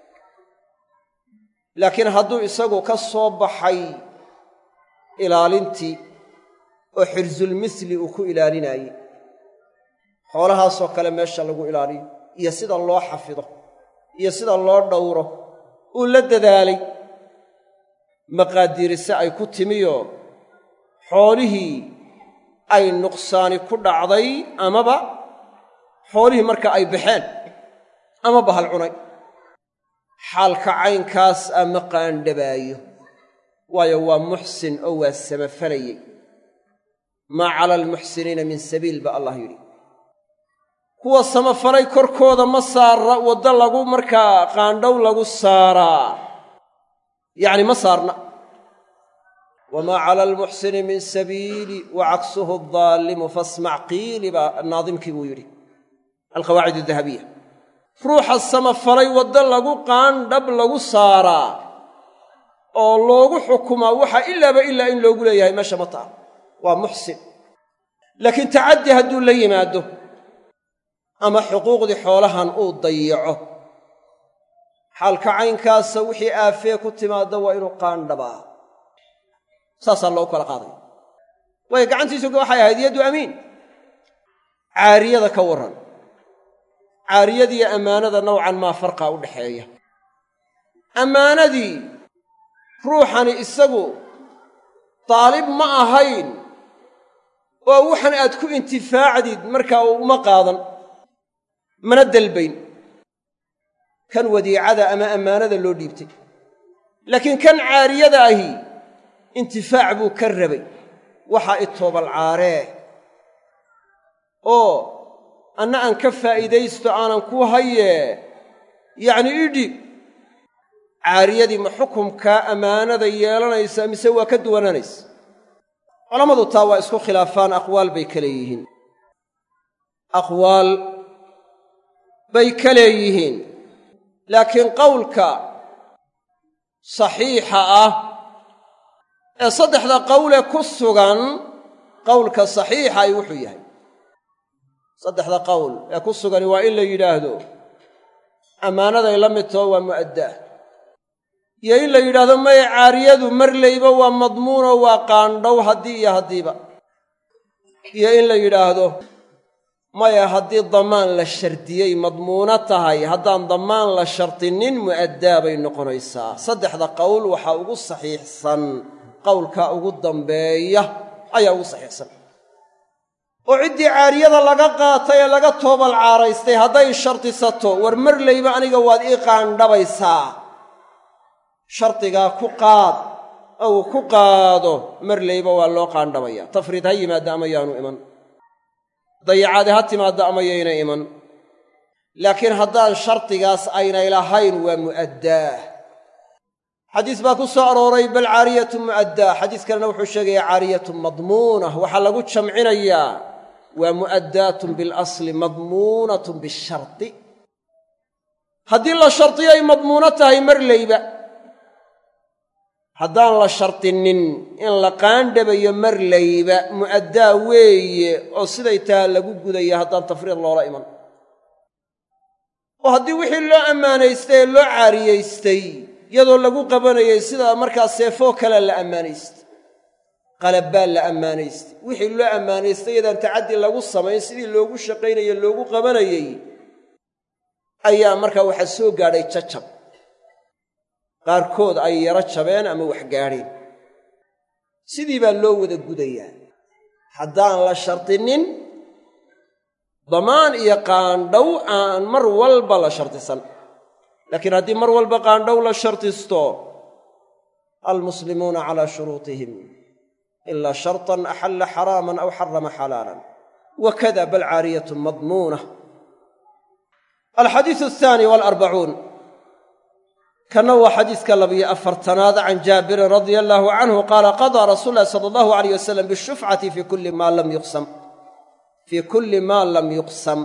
Speaker 1: laakiin hadduu isagu ka soo baxay ilaalintii oo xirsulmisli uu ku ilaalinaayey xoolahaasoo kale meesha lagu ilaaliyo iyo sida loo xafido iyo sida loo dhowro uu la dadaalay maqaadiirise ay ku timiyoo xoolihii ay nuqsaani ku dhacday amaba xoolihii marka ay baxeen ama bahal cunay xaalka caynkaas a ma qaandhabaayo waayo waa muxsin oo waa samafalayey maa cala almuxsiniina min sabiil ba allah yidhi kuwa samafalay korkooda ma saarra waddo lagu markaa qaandhow lagu saaraa yacni ma saarna wamaa cala almuxsini min sabiili wa caksuhu adaallimu fasmac qiili baa naadimkii buu yidhi alqawaacid adahabiya ruuxa samafalay waddo lagu qaandhab lagu saaraa oo loogu xukumaa waxa ilaaba ilaa in loogu leeyahay meesha ma taal waa muxsin laakiin tacaddi hadduu la yimaado ama xuquuqdii xoolahan uu dayico xaalka caynkaasa wixii aafee ku timaadda waa inuu qaandhabaa saasaa loogu kala qaadaya waayo gacantiisu waxay ahayd yaddu amiin caariyada ka warran caariyadiiyo ammaanada nowcan maa farqaa u dhaxeeya ammaanadii ruuxani isagu daalib ma ahayn oo waxan aad ku intifaacdid markaa uma qaadan mana dalbayn kan wadiicada ama ammaanada loo dhiibtay laakiin kan caariyada ahi intifaac buu ka rabay waxaa i toobalcaaree oo anna aan ka faa'iidaysto aanan ku hayee yacni ii dhiib caariyadii ma xukumkaa ammaanada yeelanaysa mise waa ka duwananaysa culammadu taa waa isku khilaafaan, aqwaal bay ka leeyihiin. aqwaal bay ka leeyihiin, laakiin qowlka saxiixa ah ee saddexda qowlee ku sugan, qowlka saxiixa ay wuxuu yahay saddexda qowl ee ku sugani waa in la yidhaahdo ammaanaday la mid taho waa mu'addaa, iyo in la yidhaahdo maya caariyadu marlayba waa madmuuno waa qaandhow haddii iyo haddiiba, iyo in la yidhaahdo maya haddii dammaan la shardiyey madmuuno tahay, haddaan dammaan la shardinin mu'addaa bay noqonaysaa. saddexda qowl waxaa ugu saxiixsan qowlka ugu dambeeya ayaa ugu saxiixsan. oo ciddii caariyada laga qaatay ee laga toobal caaraystay hadday shardisato war marlayba aniga waad ii qaandhabaysaa, shardigaa ku qaad ou ku qaado marlayba waa loo qaandhabaya. tafriid ha yimaadda ama yaanu iman, dayacaade ha timaadda ama yayna iman, laakiin haddaan shardigaas aynay lahayn waa mu'addaa. xadiis baa ku soo arooray bal caariyatu mu'addaa, xadiis kalena wuxuu sheegayaa caariyatu madmuunah. waxaa lagu jamcinayaa waa mu'addaatun bilasli madmuunatun bishardi. haddii la shardiyo ay madmuuno tahay marlayba, haddaan la shardinin in la qaandhabayo marlayba mu'addaa weeye oo siday taha lagu gudaya haddaan tafriid loola iman. oo haddii wixii loo ammaanaystay ee loo caariyaystay iyadoo lagu qabanayay sida markaa seefoo kale la ammaanaystay, qalabbaa la ammaanaystay, wixii loo ammaanaystay iyadaan tacaddi lagu samayn sidii loogu shaqaynaye loogu qabanayey ayaa markaa waxaa soo gaadhay jajab, qaarkood ay yaro jabeen ama wax gaadheen, sidii baa loo wada gudayaa haddaan la shardinin damaan iyo qaandhow aan mar walba la shardisan. laakiin haddii mar walba qaandhow la shardisto, almuslimuuna calaa shuruutihim ilaa shartan axalla xaraaman aw xarama xalaalan wakada bal caariyatu madmuuna. alxadiisu athaani waalarbacuun, kana waa xadiiska 24aad can jaabirin radia allaahu canhu qaala qadaa rasuulu llahi sala allahu alayh wasalam bishufcati fii kulli maa lam yuqsam.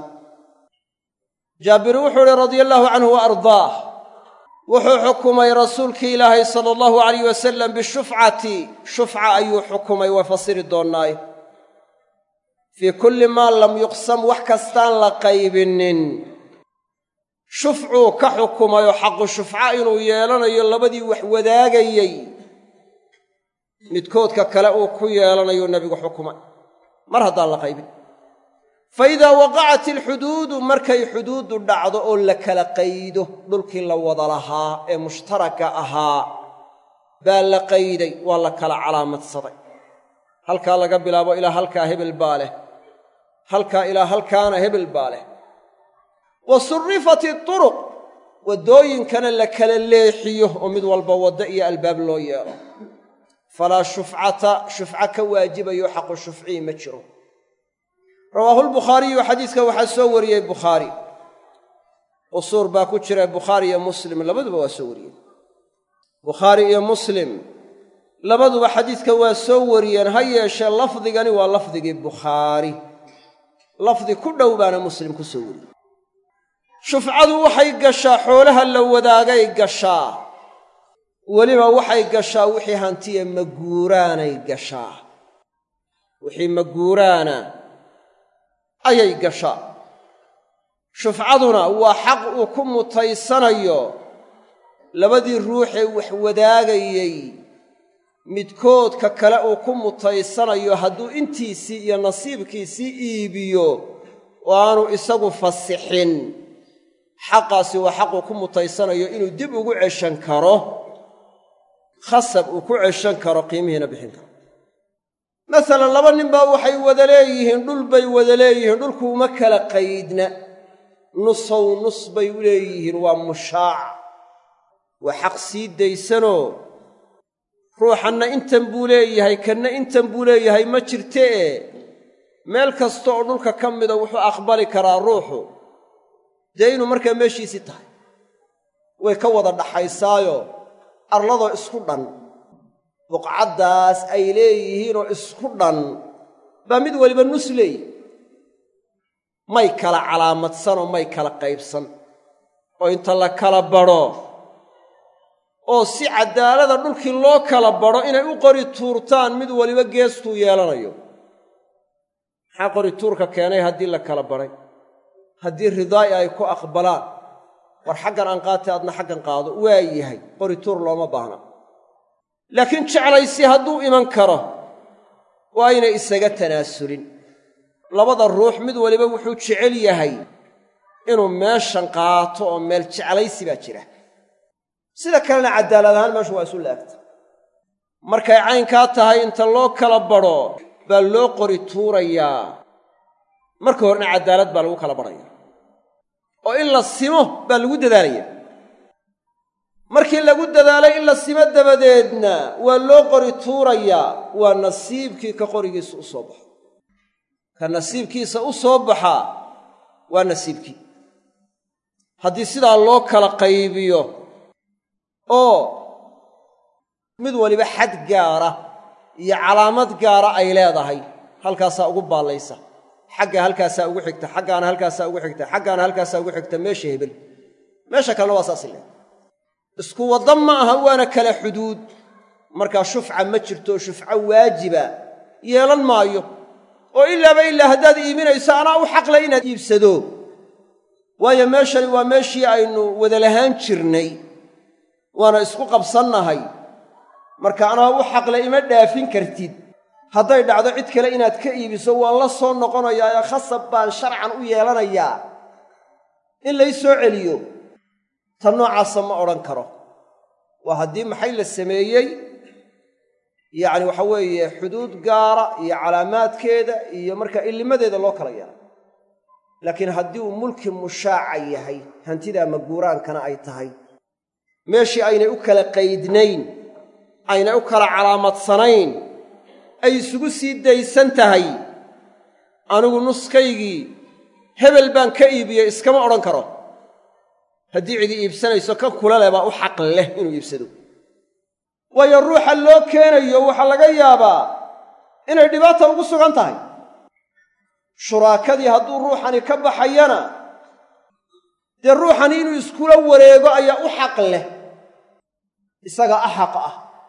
Speaker 1: jaabir wuxuu uhi radia allaahu canhu wa ardaah, wuxuu xukumay rasuulkii ilaahay sala allahu alayh wasalam bishufcati, shufca ayuu xukumay, waa fasiri doonnaaye. fii kulli maa lam yuqsam, wax kastaan la qaybinin shufcuu ka xukumayoo xaqu shufca inuu yeelanayo labadii wax wadaagayey midkoodka kale uu ku yeelanayo nebigu xukumay mar haddaan la qaybin. fa idaa waqacat alxuduudu, markay xuduuddu dhacdo oo la kala qaydo, dhulkii la wada lahaa ee mushtaraka ahaa baa la qayday, waa la kala calaamadsaday. halkaa laga bilaabo ilaa halkaa hebel baa leh, halkaa ilaa halkaana hebel baa leh. wa surrifat ituruq, waddooyinkana la kala leexiyo oo mid walba waddo iyo albaab loo yeelo. falaa shufcata, shufca ka waajibayo xaqu shufcii ma jiro. rawaahu lbukhaariyu, xadiiska waxaa soo wariyey bukhaari, qusuur baa ku jira bukhaari iyo muslim labaduba waa soo wariyeen. bukhaari iyo muslim labaduba xadiiska waa soo wariyeen, ha yeeshee lafdigani waa lafdigii bukhaari, lafdi ku dhow baana muslim ku soo wariyey. shufcadu waxay gashaa xoolaha la wadaagay gashaa, weliba waxay gashaa wixii hantiya maguuraanay gashaa, wixii maguuraana ayay gashaa. shufcaduna waa xaq uu ku mutaysanayo labadii ruuxee wax wadaagayey midkoodka kale uu ku mutaysanayo hadduu intiisii iyo nasiibkiisii iibiyo oo aanu isagu fasixin. xaqaasi waa xaquu ku mutaysanayo inuu dib ugu ceshan karo, khasab uu ku ceshan karo, qiimihiina bixin karo. masalan laba ninbaa waxay wada leeyihiin, dhul bay wada leeyihiin, dhulku uma kala qaydna, nusow nus bay u leeyihiin, waa mushaac, waa xaq sii daysanoo ruuxanna intan buu leeyahay kanna intan buu leeyahay ma jirtee meel kasta oo dhulka ka mida wuxuu aqbali karaa ruuxu dee inuu markaa meeshiisii tahay. way ka wada dhaxaysaayo arladoo isku dhan buqcaddaas ay leeyihiinoo isku dhan baa mid waliba nus leeyihi may kala calaamadsan oo may kala qaybsan oo inta la kala badho oo si caddaalada dhulkii loo kala badho inay u qori tuurtaan mid waliba geestuu yeelanayo maxaa qori tuurka keenay haddii la kala badhay haddii ridaa'i ay ku aqbalaan war xaggan aan qaatay adna xaggan qaado waa yahay qori tuur looma baahna laakiin jeclaysi hadduu iman karo waa inay isaga tanaasulin labada ruux mid waliba wuxuu jecel yahay inuu meeshan qaato oo meel jeclaysi baa jira sida kalena caddaalad ahaan meeshu waa isu laagta markay caynkaa tahay inta loo kala badho baa loo qori tuurayaa marka horena caddaalad baa lagu kala badhaya oo in la simo baa lagu dadaalaya markii lagu dadaalay in la simo dabadeedna waa loo qori tuurayaa waa nasiibkii ka qorigiisa u soo baxa ka nasiibkiisa u soo baxaa waa nasiibkii haddii sidaa loo kala qaybiyo oo mid waliba xad gaara iyo calaamad gaara ay leedahay halkaasaa ugu baallaysa xagga halkaasaa ugu xigta xaggaana halkaasaa ugu xigta xaggaana halkaasaa ugu xigta meesha hebel meesha kalena waa saasi leh isku wadda ma aha waana kala xuduud markaa shufca ma jirto shufco waajiba yeelan maayo oo ilaaba ilaa haddaad iibinayso anaa u xaqle inaad iibsado waayo meeshani waa meeshii aynu wada lahaan jirnay waana isku qabsannahay marka anaa u xaqle ima dhaafin kartid hadday dhacdo cid kale inaad ka iibiso waan la soo noqonayaa ee khasab baan sharcan u yeelanayaa in lay soo celiyo tan noocaasa ma odhan karo waa haddii maxay la sameeyey yacni waxa weeye xuduud gaara iyo calaamaadkeeda iyo markaa illimadeeda loo kala yeelay laakiin haddii uu mulki mushaaca yahay hantidaa maguuraankana ay tahay meeshii aynay u kala qaydnayn aynay u kala calaamadsanayn ay isugu sii daysan tahay anigu nuskaygii hebel baan ka iibiyey iskama odhan karo haddii cidi iibsanayso kan kula leh baa u xaq leh inuu iibsado waayo ruuxa loo keenayo waxaa laga yaabaa inay dhibaata ugu sugan tahay shuraakadii hadduu ruuxani ka baxayana dee ruuxani inuu iskula wareego ayaa u xaq leh isaga axaq ah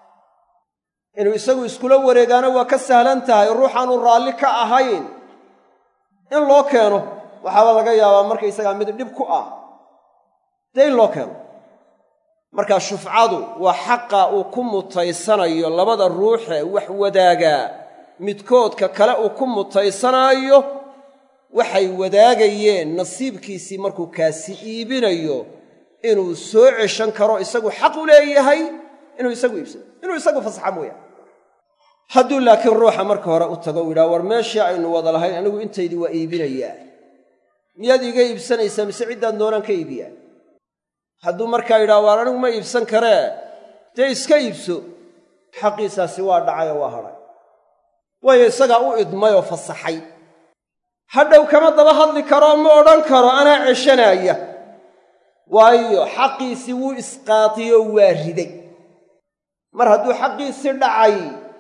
Speaker 1: inuu isagu iskula wareegaana waa ka sahlan tahay ruuxaanu raalli ka ahayn in loo keeno waxaaba laga yaabaa markaysagaa mid dhib ku ah dee in loo keeno markaa shufcadu waa xaqa uu ku mutaysanayo labada ruuxee wax wadaagaa midkoodka kale uu ku mutaysanaayo waxay wadaagayeen nasiibkiisii markuu kaasi iibinayo inuu soo ceshan karo isagu xaq u leeyahay inuu isagu iibsado inuu isagu fasaxa mooyaane hadduu laakiin ruuxa marka hore u tago u yidhaha war meeshii aynu wada lahayn anigu intaydii waa iibinayaa miyaad iiga iibsanaysaa mise ciddaan doonaan ka iibiyaa hadduu markaa yidhaha waar anigu ma iibsan karee dee iska iibso xaqiisaasi waa dhacay oo waa hadhay waayo isagaa u idmay oo fasaxay hadhow kama daba hadli karoo ma odhan karo anaa ceshanaaya waayo xaqiisii wuu isqaatiyoo waa riday mar hadduu xaqiisii dhacay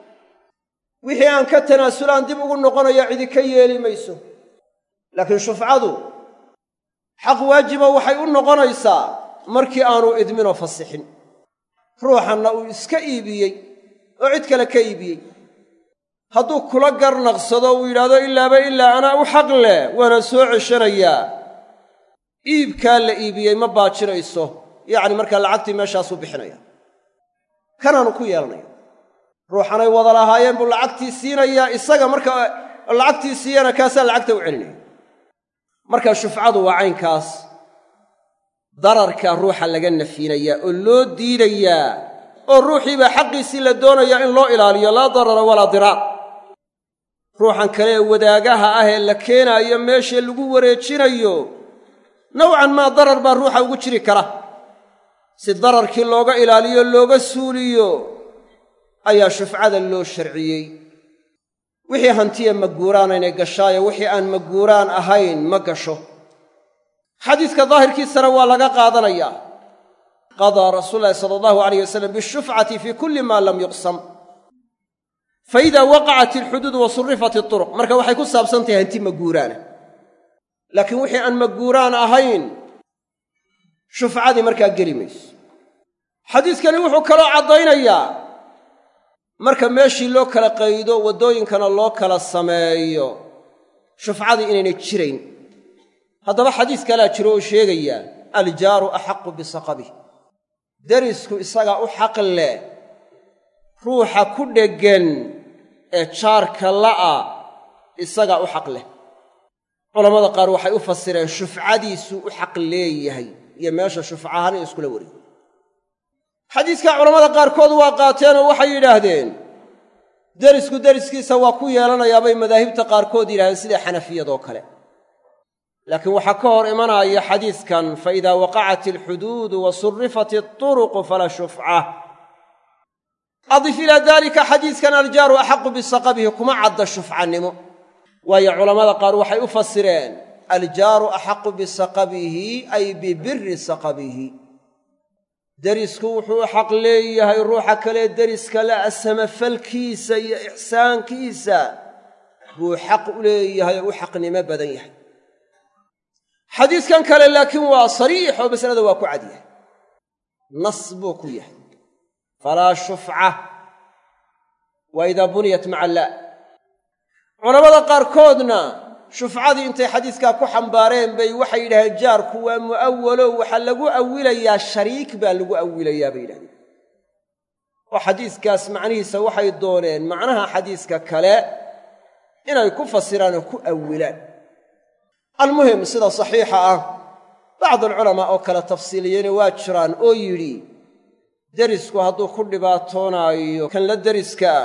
Speaker 1: wixii aan ka tanaasulaan dib ugu noqonaya cidi ka yeeli mayso laakiin shufcadu xaq waajiba waxay u noqonaysaa markii aanu idminoo fasixin ruuxanna uu iska iibiyey oo cid kale ka iibiyey hadduu kula garnaqsado uu yidhaahdo ilaaba ilaa anaa u xaq leh waana soo ceshanayaa iibkaa la iibiyey ma baajinayso yacni markaa lacagtii meeshaasuu bixinaya kanaanu ku yeelanaya ruuxanay wada lahaayeen buu lacagtii siinayaa isaga marka lacagtii siiyana kaasaa lacagta u celinaya markaa shufcadu waa caynkaas dararkaa ruuxa laga nafyinayaa oo loo diidayaa oo ruuxii baa xaqiisii la doonayaa in loo ilaaliyo laa darara walaa diraar ruuxan kale ee wadaagaha ah ee la keenaayo meesha lagu wareejinayo nowcan maa darar baa ruuxa ugu jiri kara si dararkii looga ilaaliyo looga suuliyo ayaa shufcada loo sharciyey wixii hantiya maguuraan inay gashaayo wixii aan maguuraan ahayn ma gasho xadiiska daahirkiisana waa laga qaadanayaa qadaa rasuulu llaahi sala allahu alayh wasalam bishufcati fii kulli maa lam yuqsam فإذا وقعت الحدود وصرفت الطرق marka waxay ku saabsantahay hanti maguuraana laakiin wixii aan maguuraan ahayn shufcadii markaa geli mayso xadiiskani wuxuu kaloo caddaynayaa marka meeshii loo kala qaydo waddooyinkana loo kala sameeyo shufcadii inaynay jirayn haddaba xadiis kalaa jiro oo sheegaya aljaaru axaqu bisaqabih derisku isagaa u xaq leh ruuxa ku dheggan ee jaarka la'a isagaa u xaq leh culammada qaar waxay u fasireen shufcadiisuu u xaq leeyahay iyo meesha shufcahaan in iskula wariyo xadiiskaa culammada qaarkood waa qaateen oo waxay yidhaahdeen derisku deriskiisa waa ku yeelanayaa bay madaahibta qaarkood yidhahdeen sida xanafiyadoo kale laakiin waxaa ka hor imanaya xadiiskan faidaa waqacat alxuduudu wa surrifat alturuqu falaa shufca adif ilaa daalika xadiiskan aljaaru axaqu bisaqabihi kuma cadda shufcanimo waayo culammada qaar waxay u fasireen aljaaru axaqu bisaqabihi ay bibiri saqabihi derisku wuxuu u xaq leeyahay ruuxa kalee deriska la'a samafalkiisa iyo ixsaankiisa buu xaq u leeyahay oo u xaqnimo badan yahay xadiiskan kale laakiin waa sariix oo masalada waa ku cad yahay nas buu ku yahay falaa shufca wa idaa buniyat maca allaa culammada qaarkoodna shufcadii intay xadiiskaa ku xambaareen bay waxay yidhahdeen jaarku waa mu'awalo waxaa lagu awilayaa shariik baa lagu awilayaa bay yidhahdeen oo xadiiskaas macnihiisa waxay dooneen macnaha xadiiska kale inay ku fasiraan oo ku awilaan almuhim sida saxiixa ah bacd alculamaa oo kale tafsiiliyeyna waa jiraan oo yidhi derisku hadduu ku dhibaatoonaayo kan la deriskaa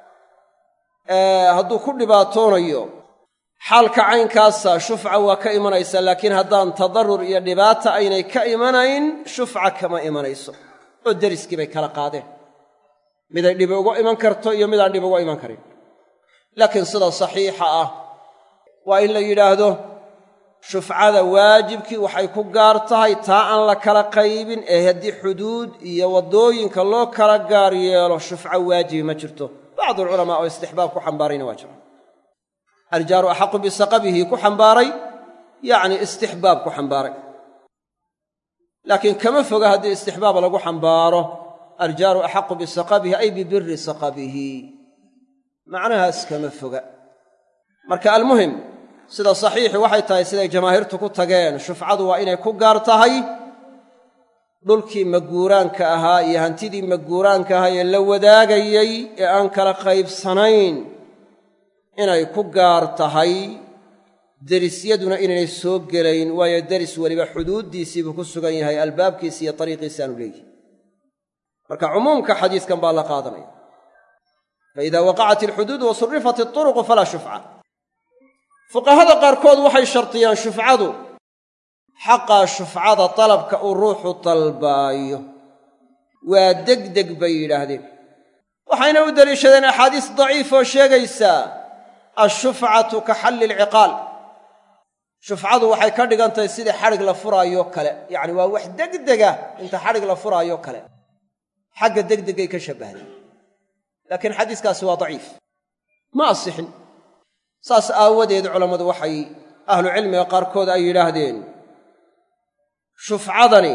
Speaker 1: hadduu ku dhibaatoonayo xaalka caynkaasa shufca waa ka imanaysaa laakiin haddaan tadarrur iyo dhibaata aynay ka imanayn shufca kama imanayso oo deriskii bay kala qaadeen miday dhibi uga iman karto iyo midaan dhib uga iman karin laakiin sida saxiixa ah waa in la yidhaahdo shufcada waajibkii waxay ku gaar tahay taa aan la kala qaybin ee haddii xuduud iyo waddooyinka loo kala gaar yeelo shufco waajibi ma jirto bacdu alculamaa oo istixbaab ku xambaarayna waa jira aljaaru axaqu bisaqabihi ku xambaaray yacni istixbaab ku xambaaray laakiin kama foga haddii istixbaab lagu xambaaro aljaaru axaqu bisaqabihi ay bibiri saqabihi macnahaas kama foga marka almuhim sida saxiixi waxay tahay siday jamaahiirtu ku tageen shufcadu waa inay ku gaar tahay dhulkii maguuraanka ahaa iyo hantidii maguuraanka ahaa ee la wadaagayey ee aan kala qaybsanayn inay ku gaar tahay derisyaduna inaynay soo gelayn waayo deris weliba xuduuddiisiibuu ku sugan yahay albaabkiisi iyo ariiqiisaanu leeyihi marka cumuumka xadiiskan baa la qaadanaya faidaa waqacat alxuduud wa surrifat alturuqu falaa shufca fuqahada qaarkood waxay shartiyaan shufcadu xaqaa shufcada dalabka uu ruuxu dalbaayo waa degdeg bay yidhaahdeen waxayna u deliishadeen axaadiis daciif oo sheegaysaa ashufcatu ka xalli alciqaal shufcadu waxay ka dhigan tahay sidii xadhig la furaayoo kale yacni waa wax degdega inta xadhig la furaayoo kale xagga degdegay ka shabbahday laakiin xadiiskaasi waa daciif ma asixin saas aawadeed culammadu waxay ahlucilmiga qaarkood ay yidhaahdeen shufcadani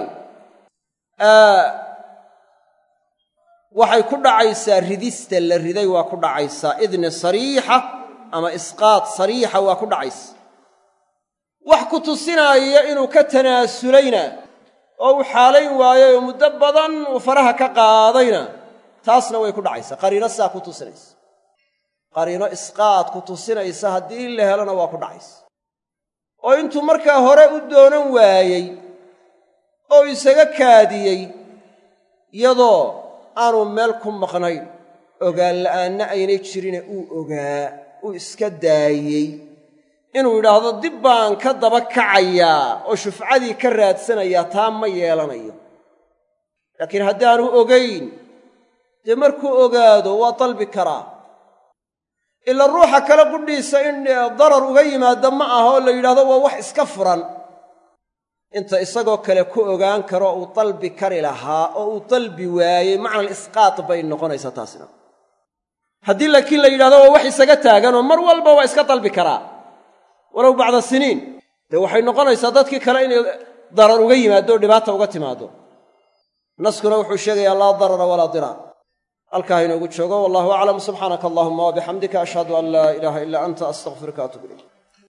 Speaker 1: waxay ku dhacaysaa ridista la riday waa ku dhacaysaa idni sariixa ama isqaad sariixa waa ku dhacaysa wax ku tusinaaya inuu ka tanaasulayna oo uu xaalayn waayey oo muddo badan uu faraha ka qaadayna taasna way ku dhacaysaa qariino saa ku tusinaysa qariino isqaad ku tusinaysa haddii la helona waa ku dhacaysa oo intuu markaa hore u doonan waayey oo isaga kaadiyey iyadoo aanu meel ku maqnayn ogaan la'aanna aynay jirine uu ogaa uu iska daayey inuu yidhaahdo dib baan ka daba kacayaa oo shufcadii ka raadsanayaa taa ma yeelanayo laakiin haddaanu ogayn dee markuu ogaado waa dalbi karaa ila ruuxa kale qudhiisa in darar uga yimaada ma aha oo la yidhahdo waa wax iska furan inta isagoo kale ku ogaan karo uu dalbi kari lahaa oo uu dalbi waayey macnal isqaad bay noqonaysaa taasina haddii laakiin la yidhahdo waa wax isaga taagan oo mar walba waa iska dalbi karaa walow bacda siniin dee waxay noqonaysaa dadkii kale inay darar uga yimaado o dhibaata uga timaado naskuna wuxuu sheegayaa laa darara walaa diraar halkaa inoogu joogo wallahu aclam subxaanaka allahuma wabixamdika ashhadu an laa ilaaha ilaa anta astaghfiruka atuub ilayk